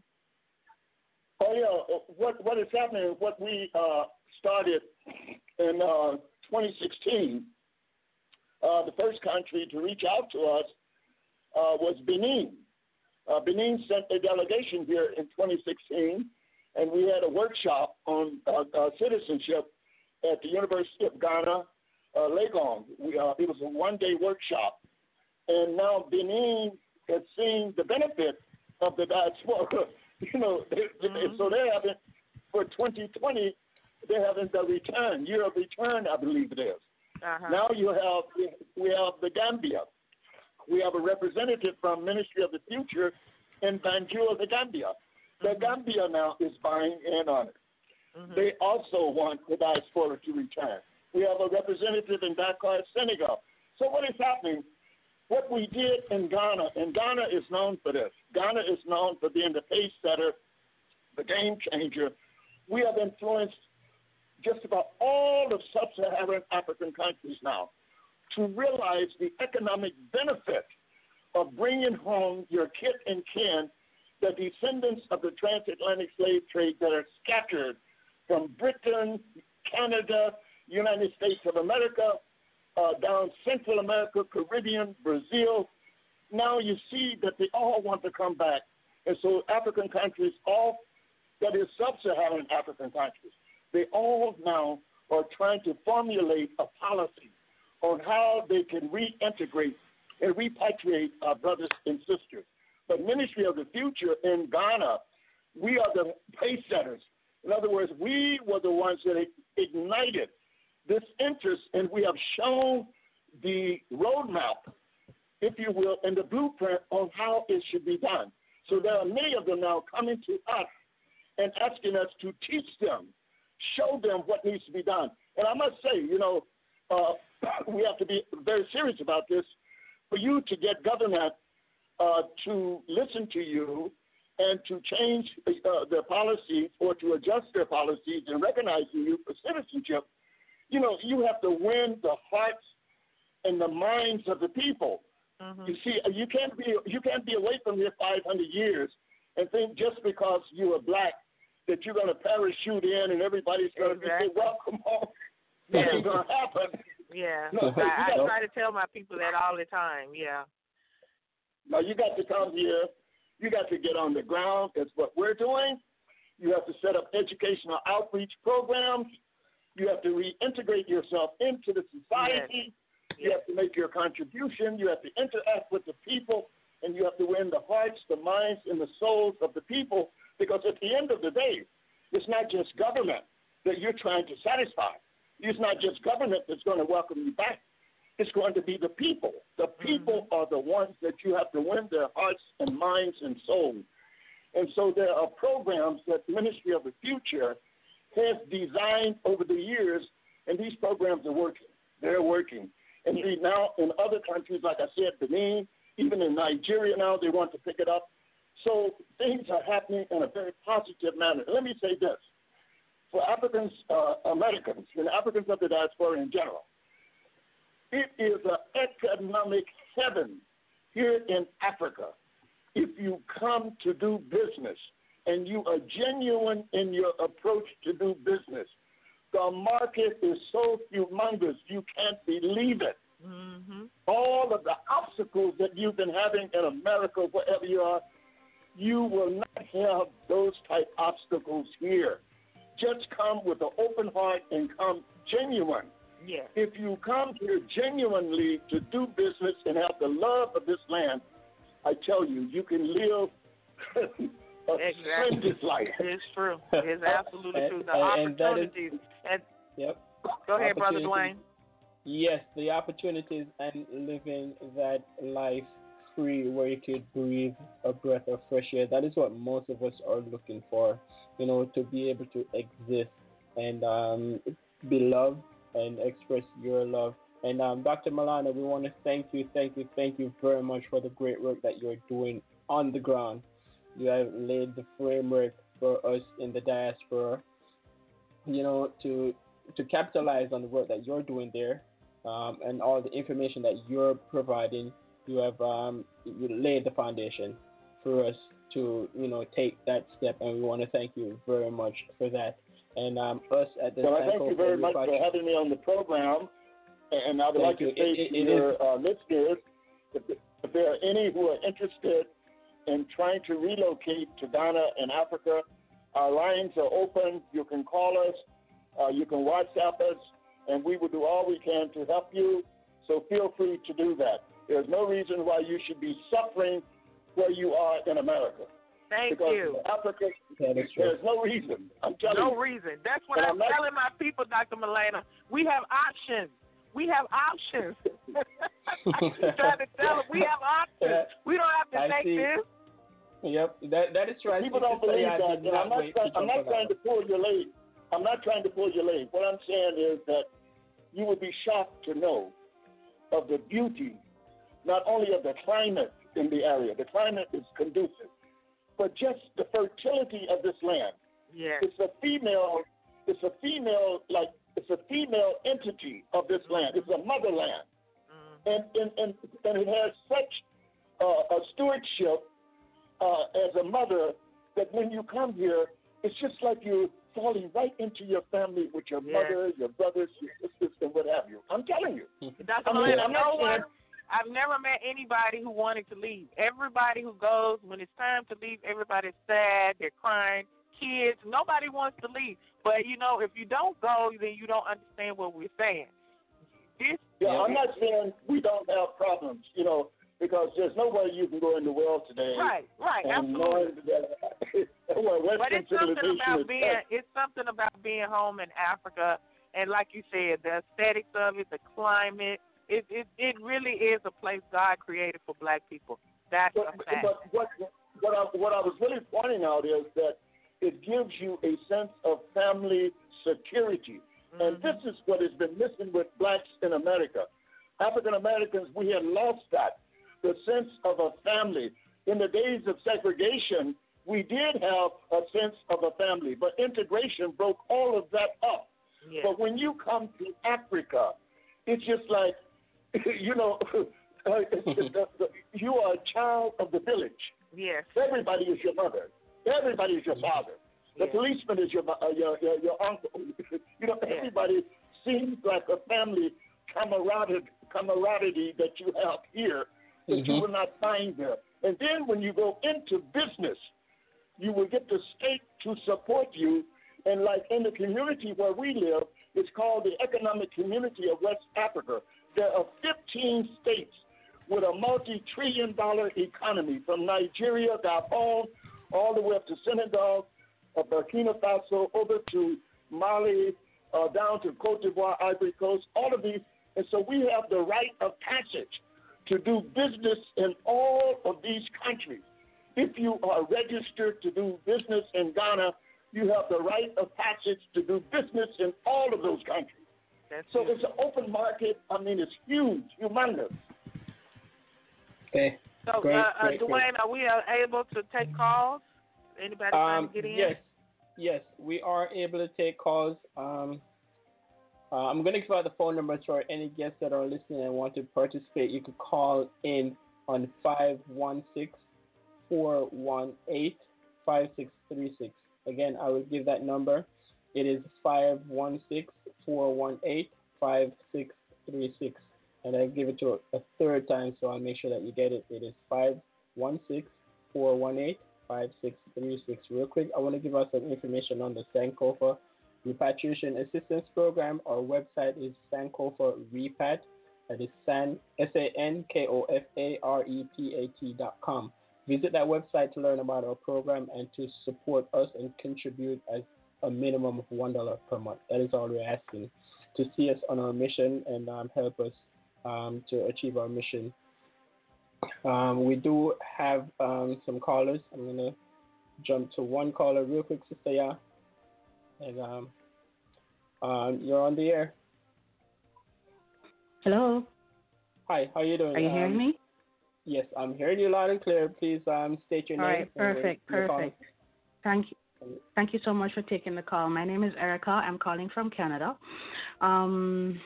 G: Oh, yeah. What, what is happening, what we uh, started in uh, twenty sixteen, uh, the first country to reach out to us uh, was Benin. Uh, Benin sent a delegation here in twenty sixteen, and we had a workshop on uh, uh, citizenship at the University of Ghana, uh, Legon. We, uh, it was a one-day workshop, and now Benin has seen the benefit of the diaspora. You know, they, mm-hmm. so they're having, for twenty twenty, they're having the return, year of return, I believe it is.
D: Uh-huh.
G: Now you have, we have the Gambia. We have a representative from Ministry of the Future in Banjul, the Gambia. The mm-hmm. Gambia now is buying in on it. Mm-hmm. They also want the diaspora to return. We have a representative in Dakar, Senegal. So what is happening? What we did in Ghana, and Ghana is known for this. Ghana is known for being the pace setter, the game changer. We have influenced just about all of sub-Saharan African countries now to realize the economic benefit of bringing home your kith and kin, the descendants of the transatlantic slave trade that are scattered from Britain, Canada, United States of America, uh, down Central America, Caribbean, Brazil. Now you see that they all want to come back. And so African countries, all that is sub-Saharan African countries, they all now are trying to formulate a policy on how they can reintegrate and repatriate our brothers and sisters. But Ministry of the Future in Ghana, we are the pace setters. In other words, we were the ones that ignited this interest, and we have shown the roadmap, if you will, and the blueprint on how it should be done. So there are many of them now coming to us and asking us to teach them, show them what needs to be done. And I must say, you know, uh, we have to be very serious about this. For you to get government uh, to listen to you and to change uh, their policies or to adjust their policies and recognizing you for citizenship, you know, you have to win the hearts and the minds of the people.
D: Mm-hmm.
G: You see, you can't be you can't be away from here five hundred years and think just because you are black that you're going to parachute in and everybody's going to
D: exactly.
G: say, welcome home.
D: Yeah.
G: That ain't going to happen.
D: Yeah,
G: No,
D: I, I
G: got,
D: try to tell my people that all the time. Yeah.
G: Now you got to come here. You got to get on the ground. That's what we're doing. You have to set up educational outreach programs. You have to reintegrate yourself into the society. Yes. You have to make your contribution. You have to interact with the people, and you have to win the hearts, the minds, and the souls of the people. Because at the end of the day, it's not just government that you're trying to satisfy. It's not just government that's going to welcome you back. It's going to be the people. The people mm-hmm. are the ones that you have to win their hearts and minds and souls. And so there are programs that the Ministry of the Future has designed over the years, and these programs are working. They're working. And we now in other countries, like I said, Benin, even in Nigeria now, they want to pick it up. So things are happening in a very positive manner. Let me say this. For Africans, uh, Americans, and Africans of the diaspora in general, it is an economic heaven here in Africa if you come to do business and you are genuine in your approach to do business. The market is so humongous, you can't believe it.
D: Mm-hmm.
G: All of the obstacles that you've been having in America, wherever you are, you will not have those type obstacles here. Just come with an open heart and come genuine.
D: Yeah.
G: If you come here genuinely to do business and have the love of this land, I tell you, you can live a
D: exactly.
G: splendid life.
D: It's true. It's absolutely
C: and,
D: true. The
C: and,
D: opportunities.
C: And,
D: and,
C: yep.
D: Go ahead, Brother Dwayne.
C: Yes, the opportunities and living that life free where you could breathe a breath of fresh air. That is what most of us are looking for, you know, to be able to exist and um, be loved and express your love. And um, Doctor Malana, we want to thank you, thank you, thank you very much for the great work that you're doing on the ground. You have laid the framework for us in the diaspora, you know, to to capitalize on the work that you're doing there um, and all the information that you're providing. You have um, you laid the foundation for us to, you know, take that step, and we want to thank you very much for that. And um, us at the
G: well, I thank you very much for having me on the program. And I would like to say
C: it,
G: to
C: it,
G: your
C: it
G: uh, listeners, if, if there are any who are interested in trying to relocate to Ghana and Africa, our lines are open. You can call us, uh, you can WhatsApp us, and we will do all we can to help you. So feel free to do that. There's no reason why you should be suffering where you are in America.
D: Thank
G: because
D: you.
G: In Africa,
C: yeah,
G: there's no reason. I'm telling
D: no
G: you.
D: No reason. That's what
G: and
D: I'm,
G: I'm not,
D: telling my people, Doctor Malana. We have options. We have options. I'm trying to tell them we have options. We don't have to
C: I
D: take
C: see.
D: this.
C: Yep, that that is right.
G: People don't believe
C: I
G: that. And I'm not, trying, I'm not trying to pull your leg. I'm not trying to pull your leg. What I'm saying is that you would be shocked to know of the beauty, not only of the climate in the area. The climate is conducive, but just the fertility of this land.
D: Yes.
G: It's a female. It's a female like. It's a female entity of this land. It's a motherland. Mm-hmm. And, and, and, and it has such uh, a stewardship uh, as a mother that when you come here, it's just like you're falling right into your family with your
D: yes.
G: mother, your brothers, your sisters, and what have you. I'm telling you.
D: Doctor Malana, no one, I've never met anybody who wanted to leave. Everybody who goes, when it's time to leave, everybody's sad, they're crying. Kids, nobody wants to leave. But, you know, if you don't go, then you don't understand what we're saying. This,
G: yeah, I'm not saying we don't have problems, you know, because there's no way you can go in the world today.
D: Right, right,
G: and
D: absolutely.
G: That, well,
D: but it's something about being
G: bad.
D: it's something about being home in Africa, and like you said, the aesthetics of it, the climate, it it, it really is a place God created for black people. That's
G: but,
D: a fact.
G: But what what I, what I was really pointing out is that it gives you a sense of family security. Mm-hmm. And this is what has been missing with blacks in America. African Americans, we had lost that, the sense of a family. In the days of segregation, we did have a sense of a family, but integration broke all of that up. Yeah. But when you come to Africa, it's just like, you know, it's, it's the, the, you are a child of the village.
D: Yes.
G: Everybody is your mother. Everybody is your father. The yes. policeman is your, uh, your, your your uncle. You know, yes. everybody seems like a family camaraderie, camaraderie that you have here that mm-hmm. you will not find there. And then when you go into business, you will get the state to support you. And like in the community where we live, it's called the Economic Community of West Africa. There are fifteen states with a multi-trillion dollar economy, from Nigeria, Gabon, all the way up to Senegal, uh, Burkina Faso, over to Mali, uh, down to Cote d'Ivoire, Ivory Coast, all of these. And so we have the right of passage to do business in all of these countries. If you are registered to do business in Ghana, you have the right of passage to do business in all of those countries. That's so huge. It's an open market. I mean, it's huge, humongous.
C: Okay.
D: So,
C: great,
D: uh,
C: great,
D: uh, Dwayne,
C: great.
D: are we uh, able to take calls? Anybody
C: um,
D: trying to get in?
C: Yes, yes, we are able to take calls. Um, uh, I'm going to give out the phone numbers for any guests that are listening and want to participate. You could call in on five one six, four one eight, five six three six. Again, I will give that number. It is five one six, four one eight, five six three six. And I give it to a, a third time, so I'll make sure that you get it. It is five one six, four one eight, five six three six. Real quick, I want to give us some information on the Sankofa Repatriation Assistance Program. Our website is Sankofa Repat. That is San, S A N K O F A R E P A T dot com. Visit that website to learn about our program and to support us and contribute as a minimum of one dollar per month. That is all we're asking, to see us on our mission and um, help us um, to achieve our mission. Um, we do have um, some callers. I'm going to jump to one caller real quick, Sister Ya. And um, um, you're on the air.
H: Hello.
C: Hi, how are you doing?
H: Are you um, hearing me?
C: Yes, I'm hearing you loud and clear. Please um, state your
H: All
C: name.
H: Right, perfect, perfect. Thank you. Thank you so much for taking the call. My name is Erica. I'm calling from Canada. Um,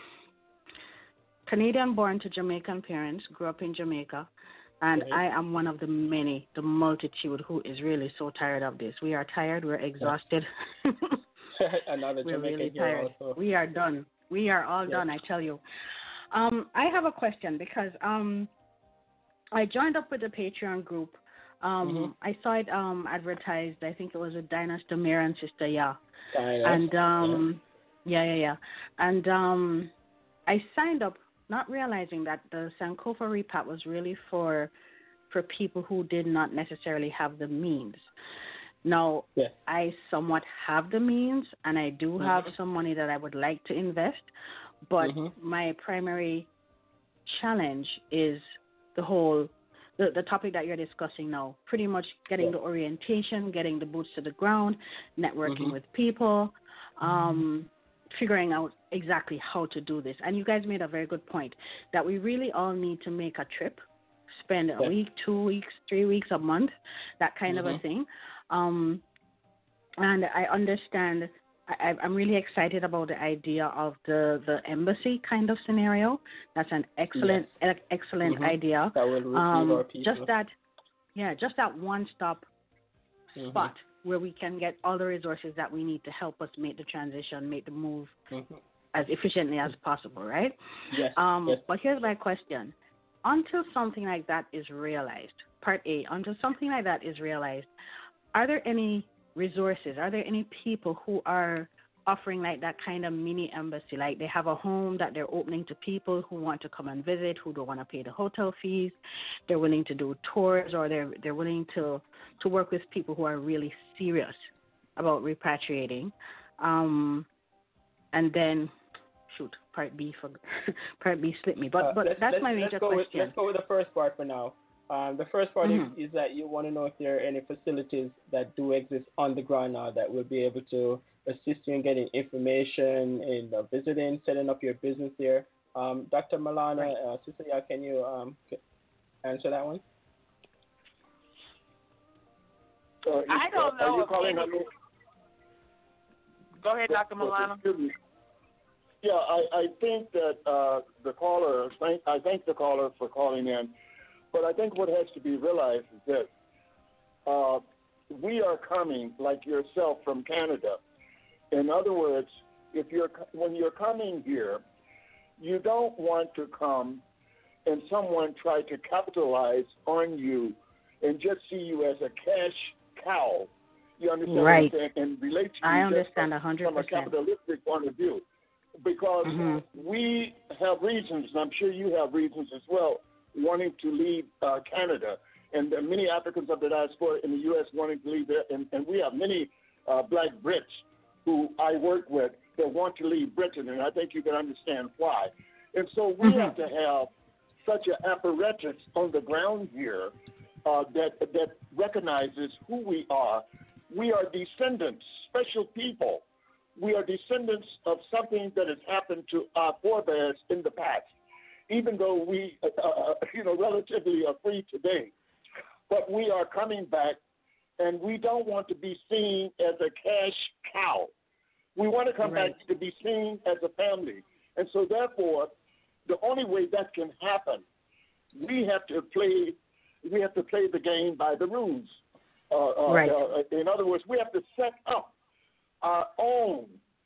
H: Canadian born to Jamaican parents, grew up in Jamaica, and okay. I am one of the many, the multitude who is really so tired of this. We are tired. We're exhausted.
C: Another
H: We're
C: Jamaican
H: really tired.
C: Also.
H: We are done. We are all
C: yes.
H: done, I tell you. Um, I have a question because um, I joined up with the Patreon group. Um, mm-hmm. I saw it um, advertised. I think it was with Dinah Stamir and Sister Ya.
C: Dinah.
H: And um, yeah. yeah, yeah, yeah. And um, I signed up, not realizing that the Sankofa Repat was really for for people who did not necessarily have the means. Now,
C: yes.
H: I somewhat have the means, and I do
C: mm-hmm.
H: have some money that I would like to invest, but
C: mm-hmm.
H: my primary challenge is the whole The, the topic that you're discussing now, pretty much getting yeah. the orientation, getting the boots to the ground, networking
C: mm-hmm.
H: with people, um, figuring out exactly how to do this. And you guys made a very good point that we really all need to make a trip, spend a
C: yeah.
H: week, two weeks, three weeks, a month, that kind
C: mm-hmm.
H: of a thing. Um, and I understand. I, I'm really excited about the idea of the, the embassy kind of scenario. That's an excellent,
C: yes.
H: excellent
C: mm-hmm.
H: idea.
C: That will receive
H: um,
C: our people.
H: Just that, yeah, just that one-stop
C: mm-hmm.
H: spot where we can get all the resources that we need to help us make the transition, make the move
C: mm-hmm.
H: as efficiently as possible, right?
C: Yes.
H: Um,
C: yes.
H: But here's my question. Until something like that is realized, part A, until something like that is realized, are there any resources? Are there any people who are offering like that kind of mini embassy? Like they have a home that they're opening to people who want to come and visit, who don't want to pay the hotel fees. They're willing to do tours, or they're they're willing to, to work with people who are really serious about repatriating. Um, and then, shoot, part B for part B slipped me. But
C: uh,
H: but
C: let's,
H: that's
C: let's,
H: my major
C: let's go
H: question.
C: With, let's go with the first part for now. Um, the first part
H: Mm-hmm.
C: is, is that you want to know if there are any facilities that do exist on the ground now that will be able to assist you in getting information and uh, visiting, setting up your business there. Um, doctor Malana,
H: Right.
C: uh, Sister Ya, can you um, c- answer that one?
G: Uh, is-
D: I don't
G: Are
D: know
G: you
D: of
G: calling
D: any.
G: on me?
D: Go ahead, Doctor Milano.
G: Excuse me. Yeah, I, I think that uh, the caller, thank, I thank the caller for calling in, but I think what has to be realized is that uh, we are coming, like yourself, from Canada. In other words, if you're when you're coming here, you don't want to come and someone try to capitalize on you and just see you as a cash cow. You understand
H: Right.
G: what I'm saying? And relate to
H: I
G: you just
H: understand
G: from,
H: a hundred
G: from a
H: percent.
G: capitalistic point of view. Because
H: Mhm.
G: we have reasons, and I'm sure you have reasons as well, wanting to leave uh, Canada. And there are many Africans of the diaspora in the U S wanting to leave there. And, and we have many uh, black Brits who I work with that want to leave Britain, and I think you can understand why. And so we
H: Mhm.
G: have to have such an apparatus on the ground here uh, that that recognizes who we are. We are descendants, special people. We are descendants of something that has happened to our forebears in the past, even though we, uh, uh, you know, relatively are free today. But we are coming back, and we don't want to be seen as a cash cow. We want to come
H: Right.
G: back to be seen as a family. And so, therefore, the only way that can happen, we have to play. We have to play the game by the rules. Uh, uh,
H: Right.
G: uh, in other words, we have to set up our own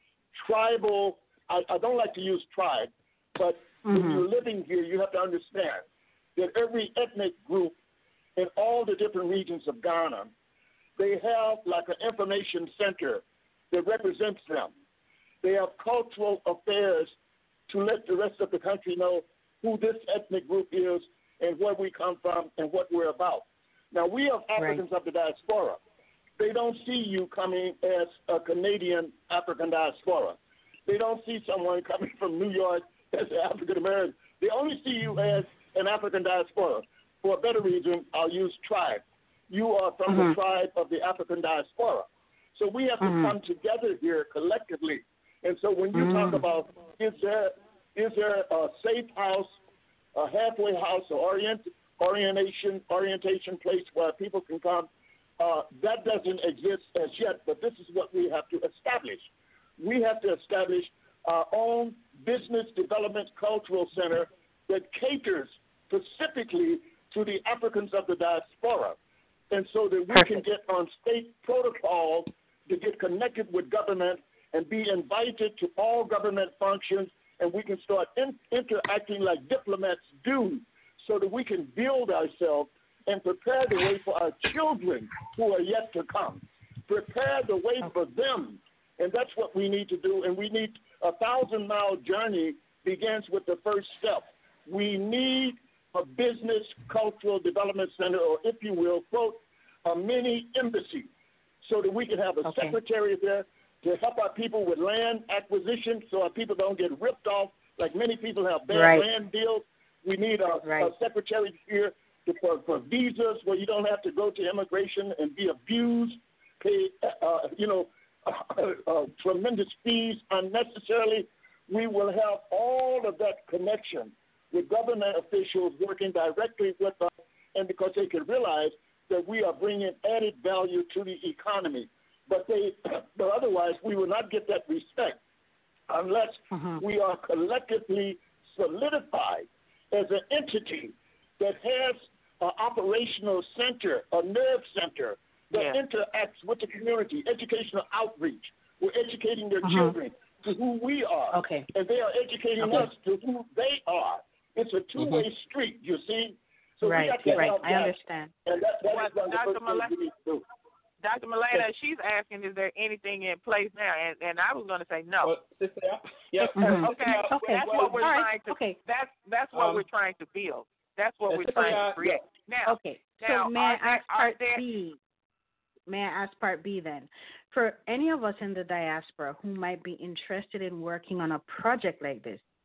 G: tribal. I, I don't like to use tribe, but when
H: Mhm.
G: you're living here, you have to understand that every ethnic group in all the different regions of Ghana, they have like an information center that represents them. They have cultural affairs to let the rest of the country know who this ethnic group is and where we come from and what we're about. Now, we have Africans of the diaspora. They don't see you coming as a Canadian African diaspora. They don't see someone coming from New York as an African American. They only see you as an African diaspora. For a better reason, I'll use tribe. You are from
H: Mhm.
G: the tribe of the African diaspora. So we have to
H: Mhm.
G: come together here collectively. And so when you talk
H: Mhm.
G: about is there is there a safe house, a halfway house, or orient, orientation orientation place where people can come, uh, that doesn't exist as yet. But this is what we have to establish. We have to establish our own business development cultural center that caters specifically to the Africans of the diaspora, and so that we
H: Perfect.
G: can get on state protocol to get connected with government and be invited to all government functions, and we can start in, interacting like diplomats do, so that we can build ourselves and prepare the way for our children who are yet to come. Prepare the way for them, and that's what we need to do. And we need a thousand-mile journey begins with the first step. We need a business cultural development center, or if you will, quote, a mini embassy, so that we can have a
H: Okay.
G: secretary there to help our people with land acquisition, so our people don't get ripped off like many people have bad
H: Right.
G: land deals. We need a,
H: Right.
G: a secretary here to, for, for visas where you don't have to go to immigration and be abused, pay, uh, you know, uh, uh, tremendous fees unnecessarily. We will have all of that connection with government officials working directly with us, and because they can realize that we are bringing added value to the economy. But they, but otherwise, we will not get that respect unless
H: Mhm.
G: we are collectively solidified as an entity that has an operational center, a nerve center that
D: Yeah.
G: interacts with the community, educational outreach. We're educating their
H: Mhm.
G: children to who we are,
H: Okay.
G: and they are educating
H: Okay.
G: us to who they are. It's a two-way street, you see. So we
H: Right.
G: got to
H: Right.
G: have
H: I
G: that.
H: understand.
G: And that, that
D: Well,
G: is one of the
D: Doctor
G: first
D: Malek-
G: things we need to do.
D: Doctor Milena, she's asking, is there anything in place now? And and I was going to say no.
C: Well, Sister Ya? Yeah.
H: Mhm.
D: Okay,
H: Okay.
D: that's what we're
H: All right.
D: trying to.
H: Okay.
D: That's that's what
C: Um,
D: we're trying to build. That's what
C: Let's
D: we're
C: say,
D: trying
C: uh,
D: to create. Now,
H: Okay.
D: now,
H: So may
D: are
H: I
D: there-
H: ask
D: are
H: part
D: there-
H: B? May I ask part B then? For any of us in the diaspora who might be interested in working on a project like this,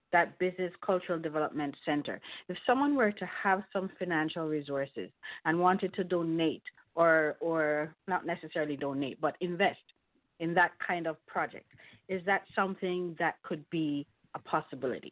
H: that Business Cultural Development Center. If someone were to have some financial resources and wanted to donate or or not necessarily donate, but invest in that kind of project, is that something that could be a possibility?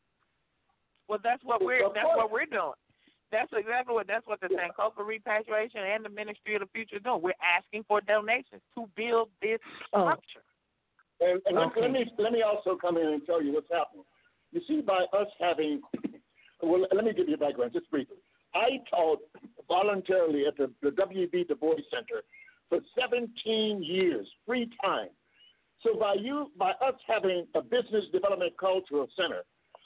D: Well, that's what we're that's what we're doing. That's exactly what that's what the Sankofa Repatriation and the Ministry of the Future is doing. We're asking for donations to build this structure.
G: Oh. And, and
H: okay.
G: let, let me let me also come in and tell you what's happening. You see, by us having, well, let me give you a background just briefly. I taught voluntarily at the, the W B Du Bois Center for seventeen years, free time. So by you, by us having a business development cultural center,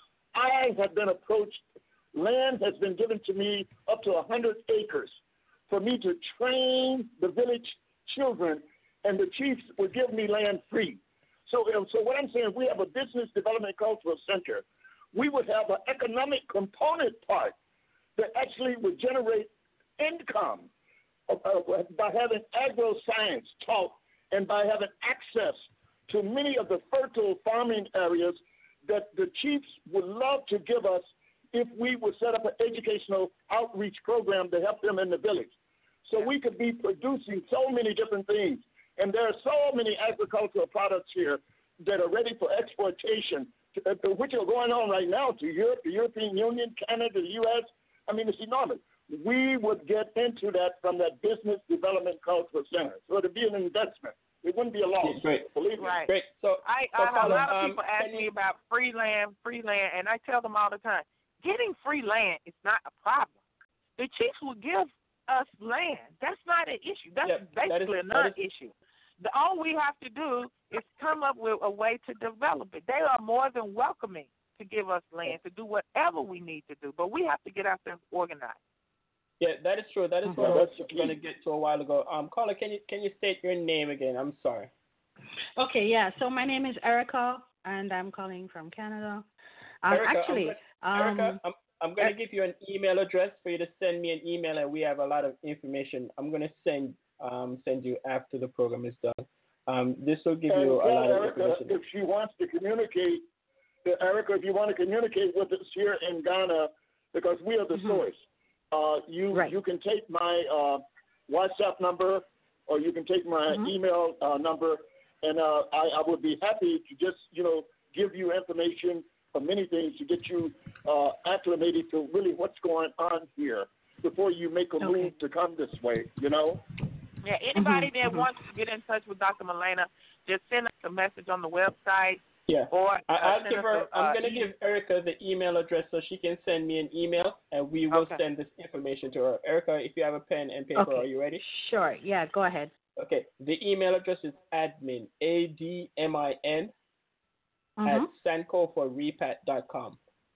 G: I have been approached. Land has been given to me up to one hundred acres for me to train the village children, and the chiefs would give me land free. So, so what I'm saying, if we have a business development cultural center, we would have an economic component part that actually would generate income uh, uh, by having agro-science taught and by having access to many of the fertile farming areas that the chiefs would love to give us if we would set up an educational outreach program to help them in the village. So we could be producing so many different things. And there are so many agricultural products here that are ready for exportation, to, uh, which are going on right now to Europe, the European Union, Canada, the U S. I mean, it's enormous. We would get into that from that business development cultural center. So it would be an investment. It wouldn't be a loss.
C: Yeah, great.
G: Believe me.
D: Right.
C: Great. So,
D: I,
C: so
D: I have a lot of
C: um,
D: people ask me about free land, free land, and I tell them all the time, getting free land is not a problem. The chiefs will give us land. That's not an issue. That's
C: yeah,
D: basically
C: that is,
D: a non-issue. The all we have to do is come up with a way to develop it. They are more than welcoming to give us land to do whatever we need to do, but we have to get out there and organize.
C: Yeah, that is true. That is
G: Mm-hmm.
C: what I was
G: That's
C: going to get to a while ago. Um, caller, can you can you state your name again? I'm sorry.
H: Okay, yeah. So my name is Erica, and I'm calling from Canada. Um,
C: Erica,
H: actually,
C: I'm,
H: um,
C: Erica, I'm, I'm going to give you an email address for you to send me an email, and we have a lot of information. I'm going to send um send you after the program is done. Um, this will give
G: And
C: you a
G: tell
C: lot of
G: Erica
C: information.
G: if she wants to communicate, uh, Erica, if you want to communicate with us here in Ghana, because we are the
H: mm-hmm.
G: source. Uh, you
H: right.
G: you can take my uh, WhatsApp number, or you can take my
H: mm-hmm.
G: email uh, number, and uh, I, I would be happy to just you know give you information of many things to get you uh, acclimated to really what's going on here before you make a
H: okay.
G: move to come this way. You know.
D: Yeah, anybody
H: mm-hmm.
D: that
H: mm-hmm.
D: wants to get in touch with Doctor Milena, just send us a message on the website.
C: Yeah.
D: Or
C: I,
D: uh,
C: I'll
D: send
C: give
D: us
C: her.
D: a,
C: I'm
D: uh,
C: going to give Erica the email address so she can send me an email, and we will
D: okay.
C: send this information to her. Erica, if you have a pen and paper,
H: okay.
C: are you ready?
H: Sure. Yeah. Go ahead.
C: Okay. The email address is admin a d m i n
H: mm-hmm.
C: at sankofa repat dot com.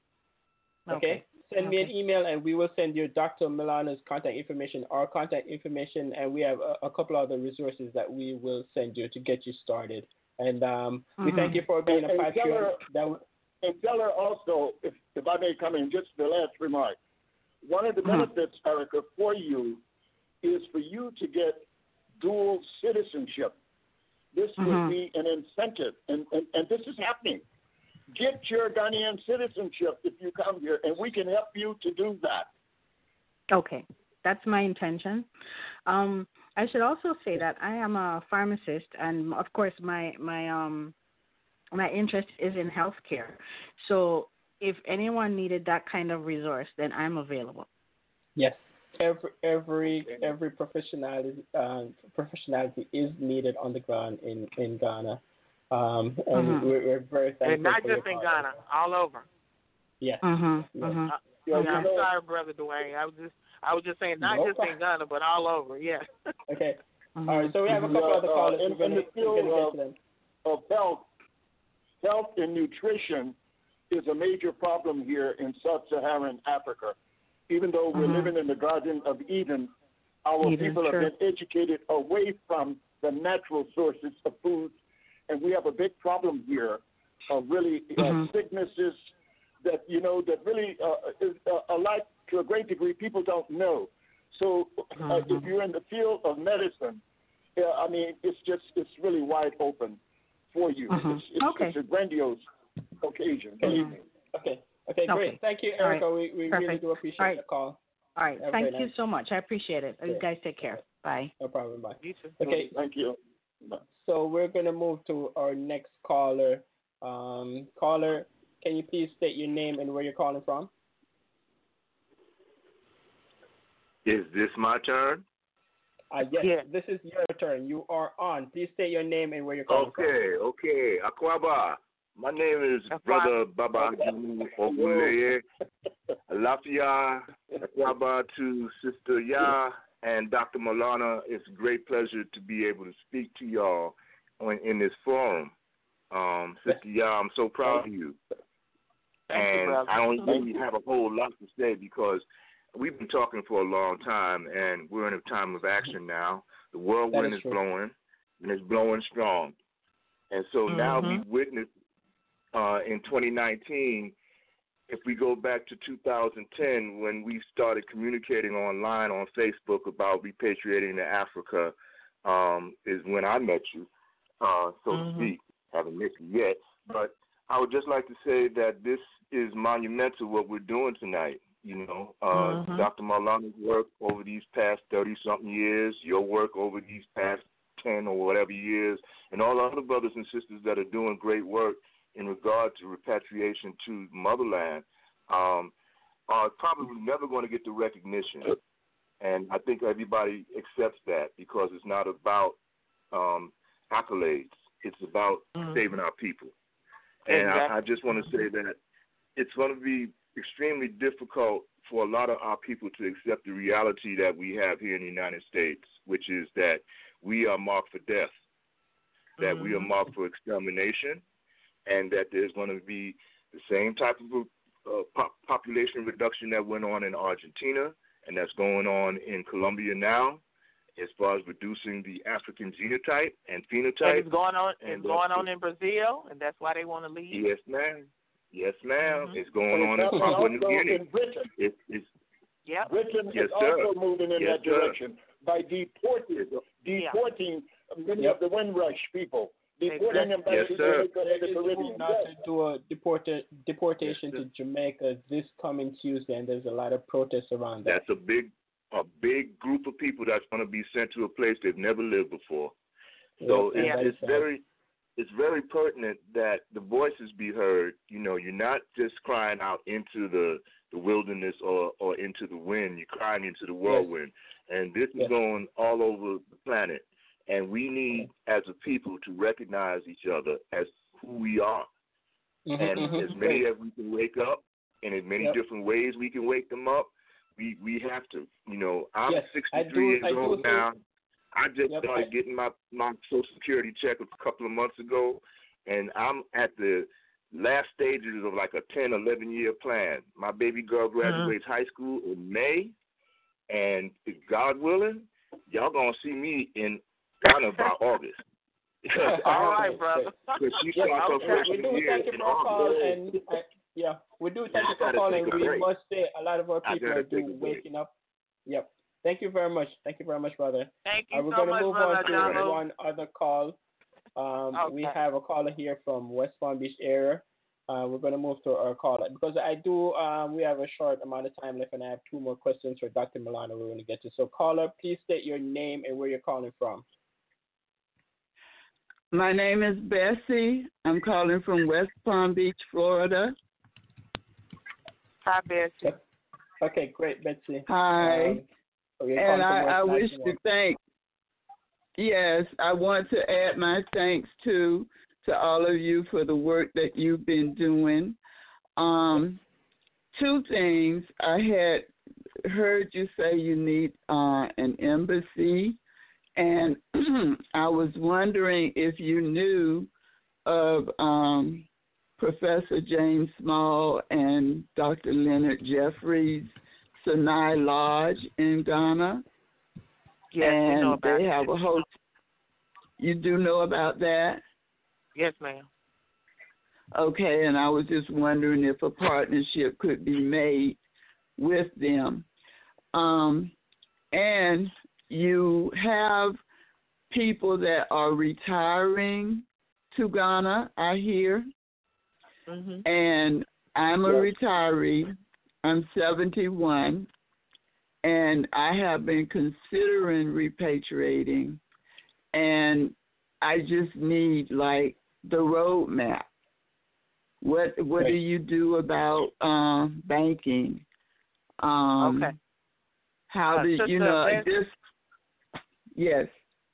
C: Okay.
H: okay.
C: Send me
H: okay.
C: an email, and we will send you Doctor Milana's contact information, our contact information, and we have a, a couple other resources that we will send you to get you started. And um,
H: mm-hmm.
C: we thank you for being
G: and,
C: a
G: and
C: Patreon.
G: Tell her,
C: that w-
G: and tell her also, if, if I may come in, just the last remark. One of the
H: mm-hmm.
G: benefits, Erica, for you is for you to get dual citizenship. This
H: mm-hmm.
G: would be an incentive, and, and, and this is happening. Get your Ghanaian citizenship if you come here, and we can help you to do that.
H: Okay, that's my intention. Um, I should also say that I am a pharmacist, and of course, my my um my interest is in healthcare. So, if anyone needed that kind of resource, then I'm available.
C: Yes, every every every professionality uh, professionality is needed on the ground in in Ghana. Um, and
H: mm-hmm.
C: we're, we're very thankful.
D: And not
C: for
D: just
C: your
D: in
C: part.
D: Ghana, all over.
C: Yes.
H: Mm-hmm.
C: yes.
H: Mm-hmm.
D: Uh,
G: Yeah,
D: I'm
G: you know-
D: sorry, Brother Dwayne. I was just, I was just saying, not
C: No
D: just
C: problem.
D: in Ghana, but all over. Yeah.
C: Okay.
H: Mm-hmm.
C: All right. So we have a couple
G: Yeah,
C: other
G: uh,
C: callers.
G: in-
C: We're gonna,
G: in the field
C: we're gonna get
G: of-
C: to them.
G: Of health, health and nutrition is a major problem here in sub-Saharan Africa. Even though we're
H: Mhm.
G: living in the Garden of Eden, our
H: Eden,
G: people
H: sure.
G: have been educated away from the natural sources of food, and we have a big problem here of really uh,
H: Mhm.
G: sicknesses that, you know, that really uh, is uh, a lot, to a great degree, people don't know. So uh,
H: Mhm.
G: if you're in the field of medicine, yeah, I mean, it's just, it's really wide open for you.
H: Mhm.
G: It's, it's,
H: Okay.
G: it's a grandiose occasion, believe
H: Mhm.
G: me.
C: Okay. Okay,
H: Okay.
C: great. Thank you,
H: All
C: Erica.
H: right.
C: We, we
H: Perfect.
C: really do appreciate
H: All right.
C: the call.
H: All right.
C: Have a
H: Thank
C: great
H: you
C: night.
H: so much. I appreciate it. You
C: Yeah.
H: guys take care. Bye.
C: No problem. Bye.
D: You too.
C: Okay.
G: Thank you.
C: So we're going to move to our next caller. Um, caller, can you please state your name and where you're calling from?
I: Is this my turn?
C: Uh, yes,
D: Yeah.
C: this is your turn. You are on. Please state your name and where you're calling
I: Okay, okay. Akwaba. My name is
D: Akwaba.
I: Brother Baba Junu Oguleye. Lafia Akwaba to Sister Ya and Doctor Malana. It's a great pleasure to be able to speak to y'all on, in this forum. Um, Sister Ya, I'm so proud of you.
D: Thank
I: and
D: you, brother.
I: I don't really have a whole lot to say because we've been talking for a long time, and we're in a time of action now. The whirlwind
C: That is
I: is
C: true.
I: blowing, and it's blowing strong. And so now
D: Mhm.
I: we witness uh, in twenty nineteen, if we go back to two thousand ten when we started communicating online on Facebook about repatriating to Africa, um, is when I met you, uh, so
D: Mhm.
I: to speak. Haven't met you yet, but I would just like to say that this is monumental what we're doing tonight. You know, uh,
D: Mhm.
I: Doctor Marlana's work over these past thirty-something years, your work over these past ten or whatever years, and all the other brothers and sisters that are doing great work in regard to repatriation to motherland, um, are probably never going to get the recognition. And I think everybody accepts that because it's not about um, accolades. It's about
D: Mhm.
I: saving our people. And
D: Exactly.
I: I, I just want to say that it's going to be extremely difficult for a lot of our people to accept the reality that we have here in the United States, which is that we are marked for death, that we are
D: Mhm.
I: marked for extermination, and that there's going to be the same type of uh, pop- population reduction that went on in Argentina and that's going on in Colombia now, as far as reducing the African genotype and
D: And
I: phenotype.
D: it's going on.
I: And
D: It's going
I: that's
D: on in Brazil, and that's why they want to leave.
I: Yes, ma'am. Yes, ma'am.
D: Mhm.
I: It's going
G: It's
I: on in
G: happening
I: Papua New
G: also
I: Guinea.
G: in Britain.
I: It's, it's,
D: Yep.
G: Britain
I: Yes,
G: is
I: sir.
G: also moving in
I: Yes,
G: that
I: sir.
G: direction by deporting,
I: it's,
G: deporting many
C: Yep.
G: of the Windrush people, deporting them back
I: Yes,
G: to
I: sir.
G: Jamaica and the
C: Is
G: Caribbean.
C: now to do a deporta- deportation
I: Yes, sir.
C: to Jamaica this coming Tuesday, and there's a lot of protests around that.
I: that's a big, a big group of people that's going to be sent to a place they've never lived before. So
C: Yep,
I: it's,
C: and that
I: it's
C: is sad.
I: very, it's very pertinent that the voices be heard. You know, you're not just crying out into the, the wilderness or, or into the wind. You're crying into the whirlwind. And this is
C: Yes.
I: going all over the planet. And we need, as a people, to recognize each other as who we are.
C: Mhm,
I: And
C: mhm.
I: as many as we can wake up, and as many
C: Yep.
I: different ways we can wake them up, we, we have to. You know, I'm
C: Yes, I
I: sixty-three
C: do-
I: years
C: I do
I: old
C: think-
I: now. I just
C: Yep,
I: started
C: I-
I: getting my, my Social Security check a couple of months ago, and I'm at the last stages of like a ten, eleven-year plan. My baby girl graduates high school in May, and if God willing, y'all going to see me in Ghana by August.
D: All right, brother.
I: Because she
C: Yes,
I: starts her
C: okay.
I: freshman
C: We do
I: year
C: thank you
I: in
C: for calling,
I: August.
C: and uh, yeah, we do thank
I: I
C: you for
I: gotta
C: calling.
I: take a
C: We
I: break.
C: must say a lot of our
I: I
C: people
I: gotta
C: are
I: take
C: do
I: a break.
C: waking up. Yep. Thank you very much. Thank you very much, brother.
D: Thank
C: Uh,
D: you
C: we're
D: so
C: going to
D: much,
C: move
D: brother
C: on to
D: Donald.
C: one other call. Um, We
D: Okay.
C: have a caller here from West Palm Beach area. Uh, we're going to move to our caller because I do. Um, we have a short amount of time left, and I have two more questions for Doctor Milano. We're going to get to. So, caller, please state your name and where you're calling from.
J: My name is Bessie. I'm calling from West Palm Beach, Florida.
D: Hi, Bessie.
C: Okay, great, Betsy.
J: Hi.
C: Um, so you're
J: And
C: calling from
J: I, I
C: West
J: wish to
C: National.
J: thank, yes, I want to add my thanks to to all of you for the work that you've been doing. Um, two things. I had heard you say you need uh, an embassy, and I was wondering if you knew of um, Professor James Small and Doctor Leonard Jeffries' Sinai Lodge in Ghana.
D: Yes, we
J: and
D: know about
J: they
D: it.
J: have a whole. You do know about that?
D: Yes, ma'am.
J: Okay, and I was just wondering if a partnership could be made with them. Um, and you have people that are retiring to Ghana, I hear.
D: Mhm.
J: And I'm a
G: Yes.
J: retiree. I'm seventy-one, and I have been considering repatriating, and I just need like the roadmap. What what
C: Right.
J: do you do about um, banking? Um,
D: Okay.
J: How
D: Uh,
J: do you
D: Sister,
J: know
D: there's-
J: this? Yes.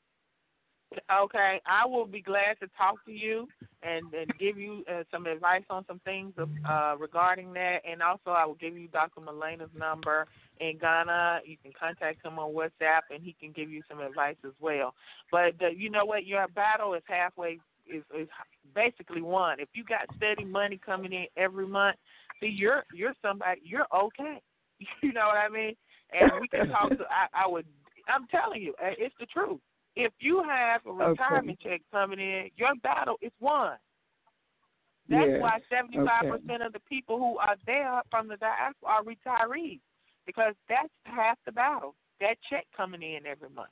D: Okay, I will be glad to talk to you and, and give you uh, some advice on some things uh, regarding that. And also, I will give you Doctor Malena's number in Ghana. You can contact him on WhatsApp, and he can give you some advice as well. But the, you know what? Your battle is halfway, is, is basically won. If you got steady money coming in every month, see, you're you're somebody, you're okay. You know what I mean? And we can talk to, I, I would, I'm telling you, uh, it's the truth. If you have a retirement
J: Okay.
D: check coming in, your battle is won. That's
J: Yes.
D: why seventy-five percent
J: Okay.
D: of the people who are there from the diaspora are retirees, because that's half the battle, that check coming in every month.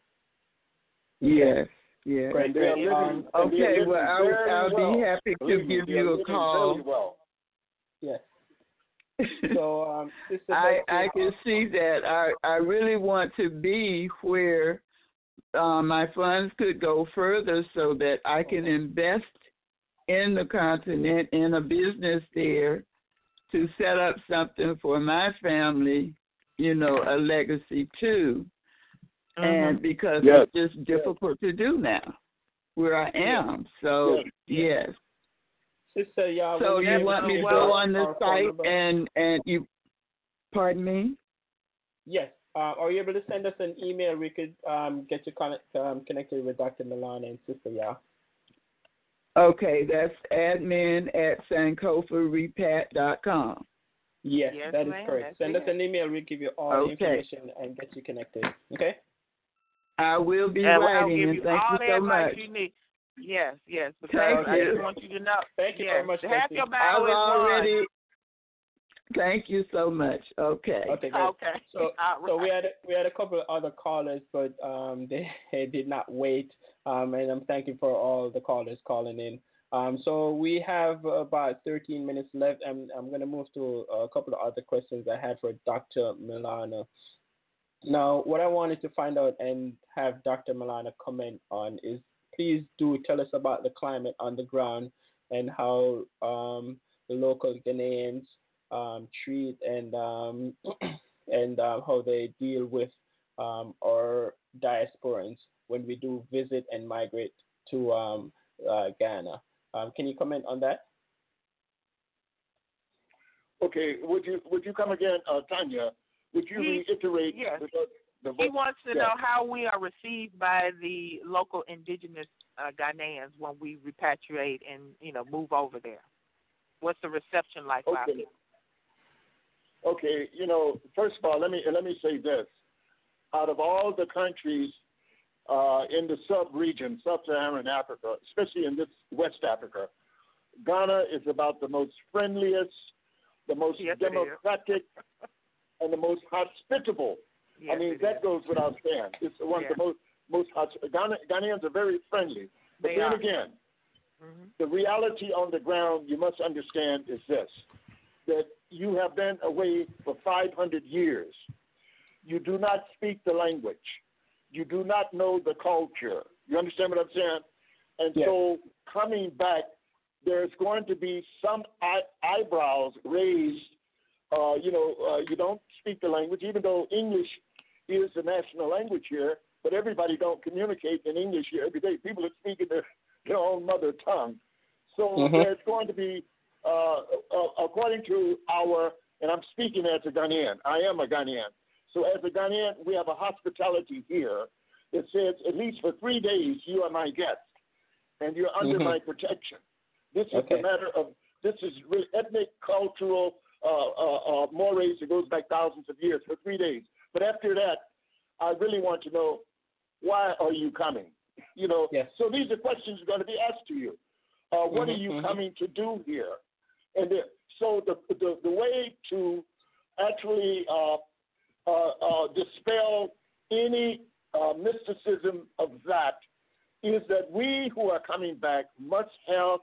J: Yes. Yes.
C: Great,
G: And they are
C: great.
G: living,
C: Um,
G: and they are
J: Okay.
G: living
J: Well, I'll,
G: very
J: I'll
G: well.
J: be happy to
G: Believe me,
J: give
G: they are
J: you a
G: living
J: call.
G: very well.
C: yes. So, um, Sister
J: I
C: Betsy,
J: I can see that. I I really want to be where uh, my funds could go further, so that I can invest in the continent, in a business there, to set up something for my family. You know, a legacy too.
D: Mm-hmm.
J: And because
G: Yes.
J: it's just difficult to do now, where I am. So
G: Yes.
J: yes.
C: Sister, yeah.
J: So
C: when
J: you
C: have
J: want me to
C: our-
J: go on the
C: our phone
J: site
C: number?
J: and and you, pardon me?
C: Yes. Uh, are you able to send us an email? We could um, get you connect, um, connected with Doctor Milana and Sister Ya.
J: Okay, that's admin at sankofa repat dot com.
C: Yes,
D: Yes,
C: that is
D: ma'am,
C: correct.
D: that's
C: Send us
D: it.
C: an email. We'll give you all the
J: Okay.
C: information and get you connected. Okay?
J: I will be
D: And I'll
J: writing,
D: give
J: and
D: you
J: thank
D: all
J: you
D: the
J: so
D: advice
J: much.
D: you need. Yes, yes. Because
J: Thank
D: I
J: you.
D: just want you to know.
C: Thank you
D: yes,
C: very much,
D: half
C: Betsy.
D: your
J: I've
D: battle is
J: already.
D: won.
J: Thank you so much. Okay.
C: Okay, great.
D: Okay.
C: So,
D: All
C: so we
D: right.
C: had we had a couple of other callers, but um, they, they did not wait. Um, and I'm thanking for all the callers calling in. Um, so we have about thirteen minutes left, and I'm going to move to a couple of other questions I had for Doctor Milana. Now, what I wanted to find out and have Doctor Milana comment on is, please do tell us about the climate on the ground and how um, the local Ghanaians um, treat and um, and uh, how they deal with um, our diasporans when we do visit and migrate to um, uh, Ghana. Um, can you comment on that?
G: Okay, would you would you come again, uh, Tanya? Would you
D: He-
G: reiterate
D: yes.
G: the, the
D: He wants to
G: yeah.
D: know how we are received by the local indigenous uh, Ghanaians when we repatriate and, you know, move over there. What's the reception like by
G: Okay.
D: people?
G: Okay, you know, first of all, let me let me say this: out of all the countries uh, in the sub-region, sub-Saharan Africa, especially in this West Africa, Ghana is about the most friendliest, the most
D: Yes, it is.
G: democratic, and the most hospitable.
D: Yes,
G: I mean,
D: it
G: that
D: is.
G: goes without saying. It's one
D: Yeah.
G: of the most most hot. Ghana, Ghanaians are very friendly. But
D: They
G: then
D: are.
G: again,
D: Mm-hmm.
G: the reality on the ground you must understand is this: that you have been away for five hundred years. You do not speak the language. You do not know the culture. You understand what I'm saying? And
C: Yes.
G: so coming back, there's going to be some eye- eyebrows raised. Uh, you know, uh, you don't speak the language, even though English is the national language here, but everybody don't communicate in English here every day. People are speaking their, their own mother tongue. So
C: Mhm.
G: there's going to be, uh, uh, according to our, and I'm speaking as a Ghanaian, I am a Ghanaian. So as a Ghanaian, we have a hospitality here that says at least for three days you are my guest and you're under
C: Mhm.
G: my protection. This is
C: Okay.
G: a matter of, this is really ethnic, cultural, uh, uh, uh, mores that goes back thousands of years for three days. But after that, I really want to know, why are you coming? You know,
C: Yes.
G: so these are questions going to be asked to you. Uh, what
C: Mhm,
G: are you
C: mhm.
G: coming to do here? And the, so the, the the way to actually uh, uh, uh, dispel any uh, mysticism of that is that we who are coming back must have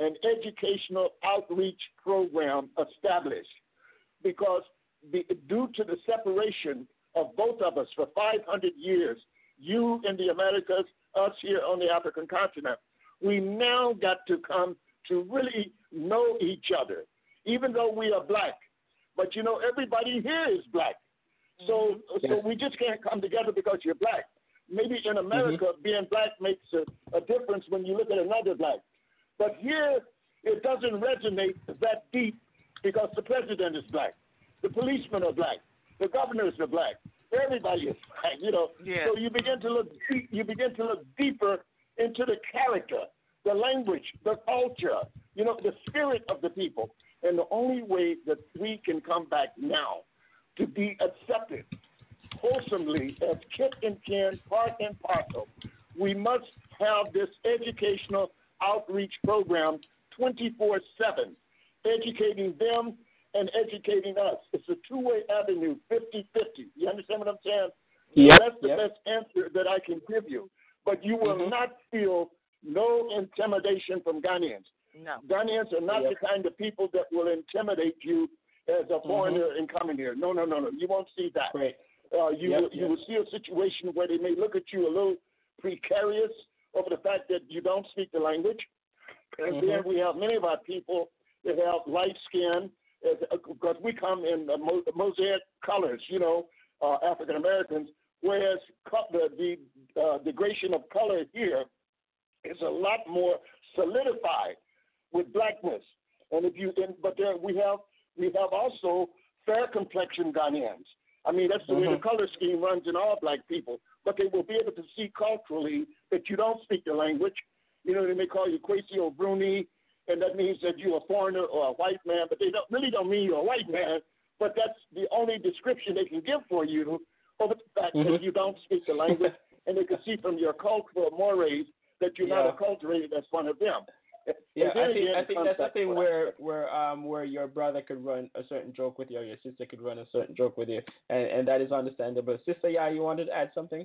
G: an educational outreach program established because the, due to the separation of both of us for five hundred years, you in the Americas, us here on the African continent, we now got to come to really know each other, even though we are black. But, you know, everybody here is black. So,
C: yes.
G: so we just can't come together because you're black. Maybe in America, mm-hmm. being black makes a, a difference when you look at another black. But here, it doesn't resonate that deep because the president is black. The policemen are black. The governors are black. Everybody is black, you know.
D: Yeah.
G: So you begin to look deep, you begin to look deeper into the character, the language, the culture, you know, the spirit of the people. And the only way that we can come back now to be accepted wholesomely as kit and kin, part and parcel, we must have this educational outreach program twenty-four seven, educating them and educating us. It's a two-way avenue, fifty-fifty. You understand what I'm saying?
C: Yep.
G: That's the
C: yep.
G: best answer that I can give you. But you will
C: mm-hmm.
G: not feel no intimidation from Ghanaians.
D: No.
G: Ghanaians are not
C: yep.
G: the kind of people that will intimidate you as a foreigner
C: mm-hmm.
G: in coming here. No, no, no, no. You won't see that.
C: Right.
G: Uh, you
C: yep,
G: will, you
C: yep.
G: will see a situation where they may look at you a little precarious over the fact that you don't speak the language. And
C: mm-hmm.
G: then we have many of our people that have light skin, because we come in uh, mo- mosaic colors, you know, uh, African Americans, whereas co- the the, uh, the gradation of color here is a lot more solidified with blackness. And if you, and, but there we have we have also fair complexion Ghanaians. I mean, that's the
C: mm-hmm.
G: way the color scheme runs in all black people. But they will be able to see culturally that you don't speak the language. You know, they may call you Kwesi or Bruni, and that means that you're a foreigner or a white man, but they don't really don't mean you're a white man. But that's the only description they can give for you over the fact
C: mm-hmm.
G: that you don't speak the language, and they can see from your cultural mores that you're
C: yeah.
G: not acculturated as one of them.
C: Yeah, I think
G: again,
C: I think that's
G: concept
C: something where where um where your brother could run a certain joke with you, or your sister could run a certain joke with you, and and that is understandable. Sister, yeah, you wanted to add something?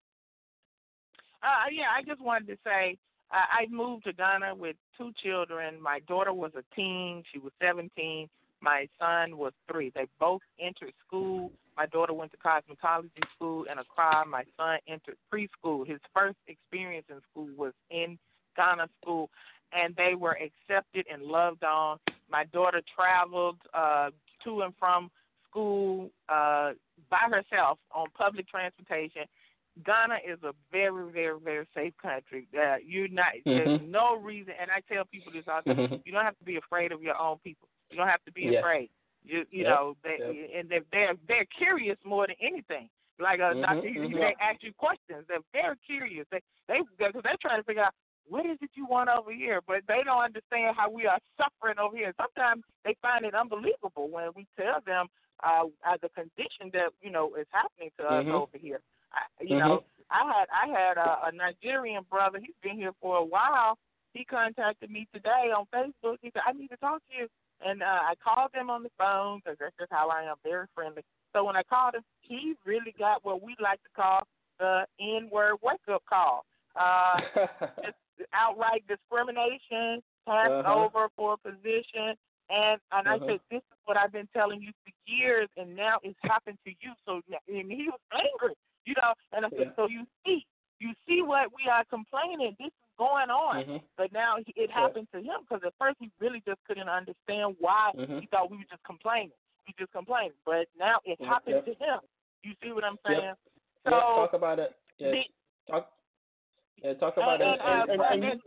D: Uh, yeah, I just wanted to say uh, I moved to Ghana with two children. My daughter was a teen; she was seventeen. My son was three. They both entered school. My daughter went to cosmetology school in Accra. My son entered preschool. His first experience in school was in Ghana school, and they were accepted and loved on. My daughter traveled uh, to and from school uh, by herself on public transportation. Ghana is a very, very, very safe country. Uh, you're not.
C: Mm-hmm.
D: There's no reason, and I tell people this all the time.
C: Mm-hmm.
D: You don't have to be afraid of your own people. You don't have to be
C: Yeah.
D: afraid. You, you
C: Yep.
D: know, they,
C: Yep.
D: and they're, they're they're curious more than anything. Like uh,
C: Mhm,
D: Doctor
C: mhm.
D: they ask you questions. They're very curious. They they because they're trying to figure out what is it you want over here, but they don't understand how we are suffering over here. Sometimes they find it unbelievable when we tell them uh, uh the condition that you know is happening to us
C: Mhm.
D: over here. I, you
C: Mhm.
D: know, I had I had a, a Nigerian brother. He's been here for a while. He contacted me today on Facebook. He said, "I need to talk to you." And uh, I called him on the phone because that's just how I am, very friendly. So when I called him, he really got what we like to call the N-word wake-up call. Uh, just outright discrimination, passed
C: Uh-huh.
D: over for a position. And, and I
C: Uh-huh.
D: said, this is what I've been telling you for years, and now it's happened to you. So and he was angry, you know. And I said,
C: Yeah.
D: so you see, you see what we are complaining. This is going on.
C: Mhm.
D: But now he- it happened to him because at first he really just couldn't understand why
C: Mhm.
D: he thought we were just complaining. We just complaining. But now it
C: Yep,
D: happened
C: yep.
D: to him. You see what I'm
C: Yep.
D: saying?
C: Yeah,
D: So
C: talk about it. Yeah,
D: the,
C: talk. Yeah, talk about
D: and,
C: it.
D: and, uh,
C: And, and,
G: and-
D: and-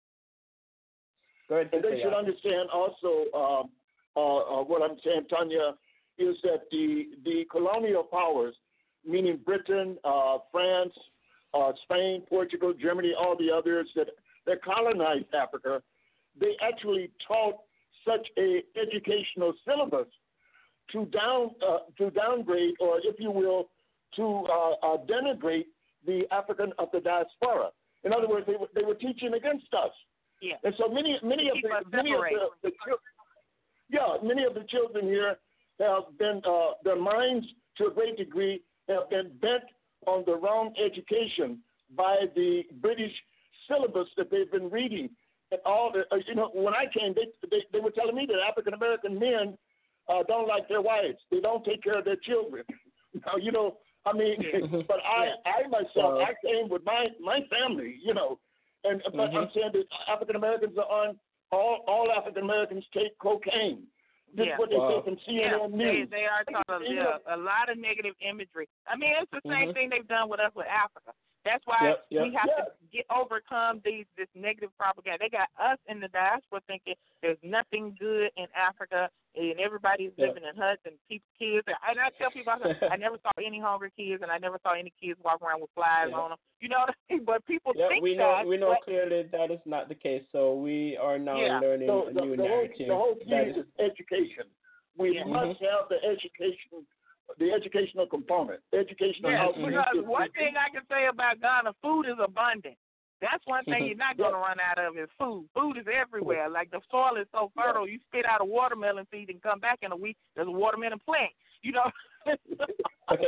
G: Go ahead. And
C: sister,
G: they should
C: yeah.
G: understand also um, uh, uh, what I'm saying, Tanya, is that the the colonial powers, meaning Britain, uh, France, uh, Spain, Portugal, Germany, all the others that, that colonized Africa, they actually taught such a educational syllabus to down uh, to downgrade, or if you will, to uh, uh, denigrate the African of the diaspora. In other words, they were, they were teaching against us.
D: yeah.
G: And so many, many of
D: Keep us
G: the, many of
D: separated.
G: the, the chil- yeah, many of the children here have been, uh, their minds to a great degree have been bent on the wrong education by the British syllabus that they've been reading. all the, uh, you know, when I came, they, they, they were telling me that African American men uh, don't like their wives. They don't take care of their children. Now, you know, I mean, but I, I myself, I came with my, my family, you know, and but mm-hmm. I'm saying that African Americans are on, all, all African Americans take cocaine. This
D: yeah.
G: is what they
D: wow.
G: say from C N N
D: yeah,
G: News.
D: They, they are talking yeah, a lot of negative imagery. I mean, it's the same mm-hmm. thing they've done with us with Africa. That's why
C: yep, yep.
D: we have
G: yeah.
D: to get overcome these this negative propaganda. They got us in the diaspora thinking there's nothing good in Africa and everybody's
G: yeah.
D: living in huts and people, kids. And I tell people, I, I never saw any hungry kids and I never saw any kids walk around with flies
C: yeah.
D: on them. You know what I mean? But people
C: yeah,
D: think
C: we know
D: that.
C: we know
D: but,
C: clearly that is not the case. So we are now
D: yeah.
C: learning
G: so
C: a
G: the,
C: new
G: the
C: narrative.
G: Whole, the whole key
C: that
G: is education. We
D: yeah.
G: must
C: mm-hmm.
G: have the education, the educational component. Educational
D: yes,
G: outreach.
D: because one thing I can say about Ghana, food is abundant. That's one thing you're not going to run out of is food. Food is everywhere. Like the soil is so fertile, you spit out a watermelon seed and come back in a week, there's a watermelon plant. You know.
C: okay.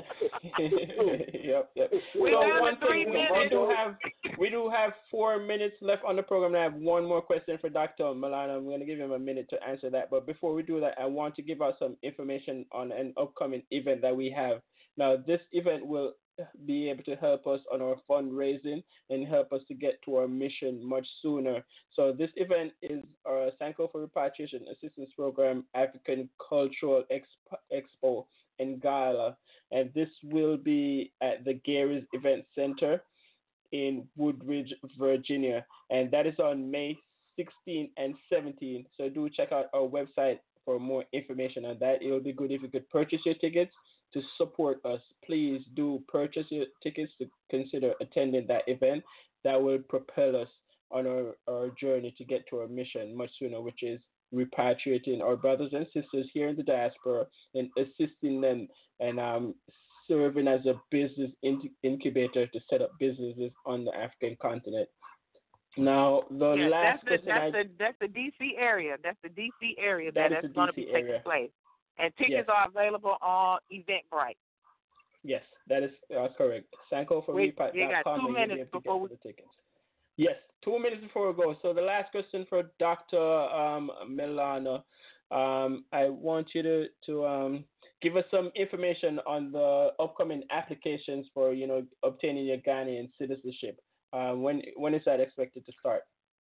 C: yep, yep.
D: We
C: so
D: down
C: one
D: to three
C: thing,
D: minutes.
C: we do have we do have four minutes left on the program. And I have one more question for Doctor Malana. I'm going to give him a minute to answer that. But before we do that, I want to give out some information on an upcoming event that we have. Now, this event will be able to help us on our fundraising and help us to get to our mission much sooner. So this event is our Sankofa Repatriation Assistance Program African Cultural Expo, Expo in Gala, and this will be at the Gary's Event Center in Woodridge, Virginia, and that is on May sixteenth and seventeenth. So do check out our website for more information on that. It will be good if you could purchase your tickets to support us. Please do purchase your tickets to consider attending that event. That will propel us on our, our journey to get to our mission much sooner, which is repatriating our brothers and sisters here in the diaspora and assisting them and um, serving as a business in- incubator to set up businesses on the African continent. Now, the
D: yeah,
C: last
D: that's the, that's,
C: I,
D: the, that's the D C area. That's the D C area
C: that,
D: that
C: is
D: that's going to be taking
C: area.
D: place. And tickets
C: yes.
D: are available on Eventbrite.
C: Yes, that is uh, correct. Sankofa Repat dot com.
D: We got two minutes before we...
C: the tickets. Yes, two minutes before we go. So the last question for Doctor Um, Milana. Um, I want you to, to um, give us some information on the upcoming applications for, you know, obtaining your Ghanaian citizenship. Uh, when when is that expected to start?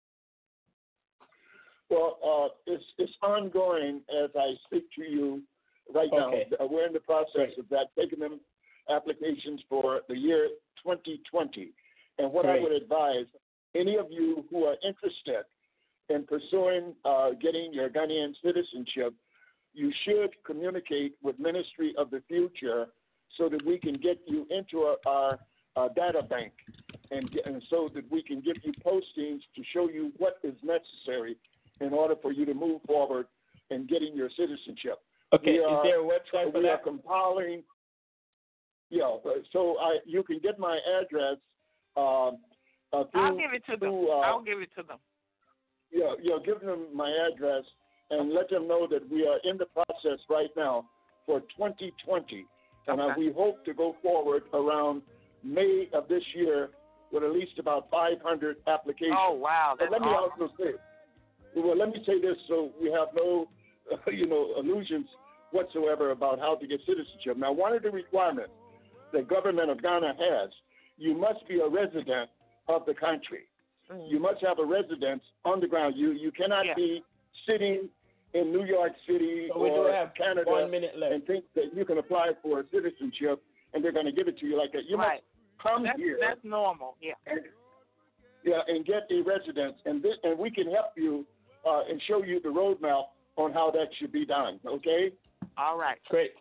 G: Well, uh, it's it's ongoing as I speak to you right
C: okay.
G: now. We're in the process
C: Great.
G: of that, taking them applications for the year twenty twenty. And what
C: Great.
G: I would advise any of you who are interested in pursuing uh, getting your Ghanaian citizenship, you should communicate with Ministry of the Future so that we can get you into our, our, our data bank and, and so that we can give you postings to show you what is necessary in order for you to move forward in getting your citizenship.
C: Okay,
G: we are,
C: is there a website for
G: we
C: that?
G: are compiling, yeah, so I, you can get my address. Um, uh, through,
D: I'll give it to them.
G: through, uh,
D: I'll give it to them.
G: Yeah, yeah, give them my address and let them know that we are in the process right now for twenty twenty. And
D: okay.
G: uh, we hope to go forward around May of this year with at least about five hundred applications.
D: Oh, wow. That's
G: but let me
D: awesome.
G: also say, well, let me say this so we have no, uh, you know, illusions whatsoever about how to get citizenship. Now, one of the requirements the government of Ghana has, you must be a resident of the country. Mm. You must have a residence on the ground. You you cannot
D: yeah.
G: be sitting in New York City
C: so we
G: or
C: do have
G: Canada
C: one minute left.
G: and think that you can apply for a citizenship and they're going to give it to you like that. You
D: right.
G: must come
D: that's,
G: here.
D: That's normal, yeah.
G: And, yeah, and get a residence, and this, and we can help you uh, and show you the roadmap on how that should be done. Okay.
D: All right.
C: Great.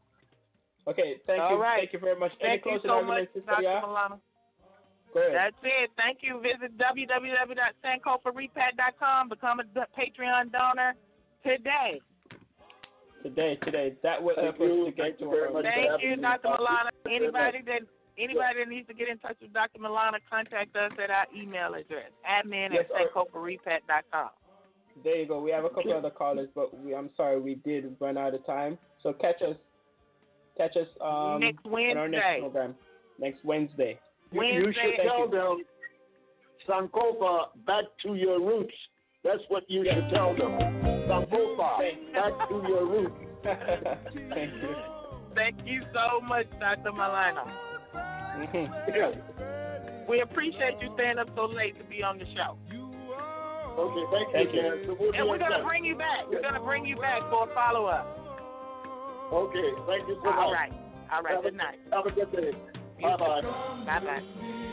C: Okay, thank
D: All
C: you.
D: right.
C: Thank you very much.
D: Thank
C: Any
D: you
C: closing
D: so
C: arguments,
D: much,
C: Sister
D: Doctor
C: Ya?
D: Milana.
C: Go ahead.
D: That's it. Thank you. Visit w w w dot sankofa repat dot com. Become a Patreon donor today.
C: Today, today. That will help us to get to our
D: Thank you, Doctor Milana. Anybody that anybody that needs to get in touch with Doctor Milana, contact us at our email address, admin
C: yes,
D: at sankofa repat dot com.
C: There you go. We have a couple other callers, but we, I'm sorry we did run out of time. So catch us, catch us um,
D: next Wednesday.
C: on our next program next Wednesday.
D: Wednesday.
G: You should tell them. Sankofa, back to your roots. That's what you should tell them. Sankofa, back to your roots.
C: Thank you.
D: Thank you so much, Doctor Malano.
G: Yes.
D: We appreciate you staying up so late to be on the show.
G: Okay, thank,
C: Thank
G: you,
C: you.
G: Ken. So we'll
D: And we're
G: going to
D: bring you back. We're going to bring you back for a follow-up.
G: Okay, thank you so much.
D: All right. All right,
G: have
D: good
G: a,
D: night.
G: Have a good day. Bye-bye.
D: Bye-bye.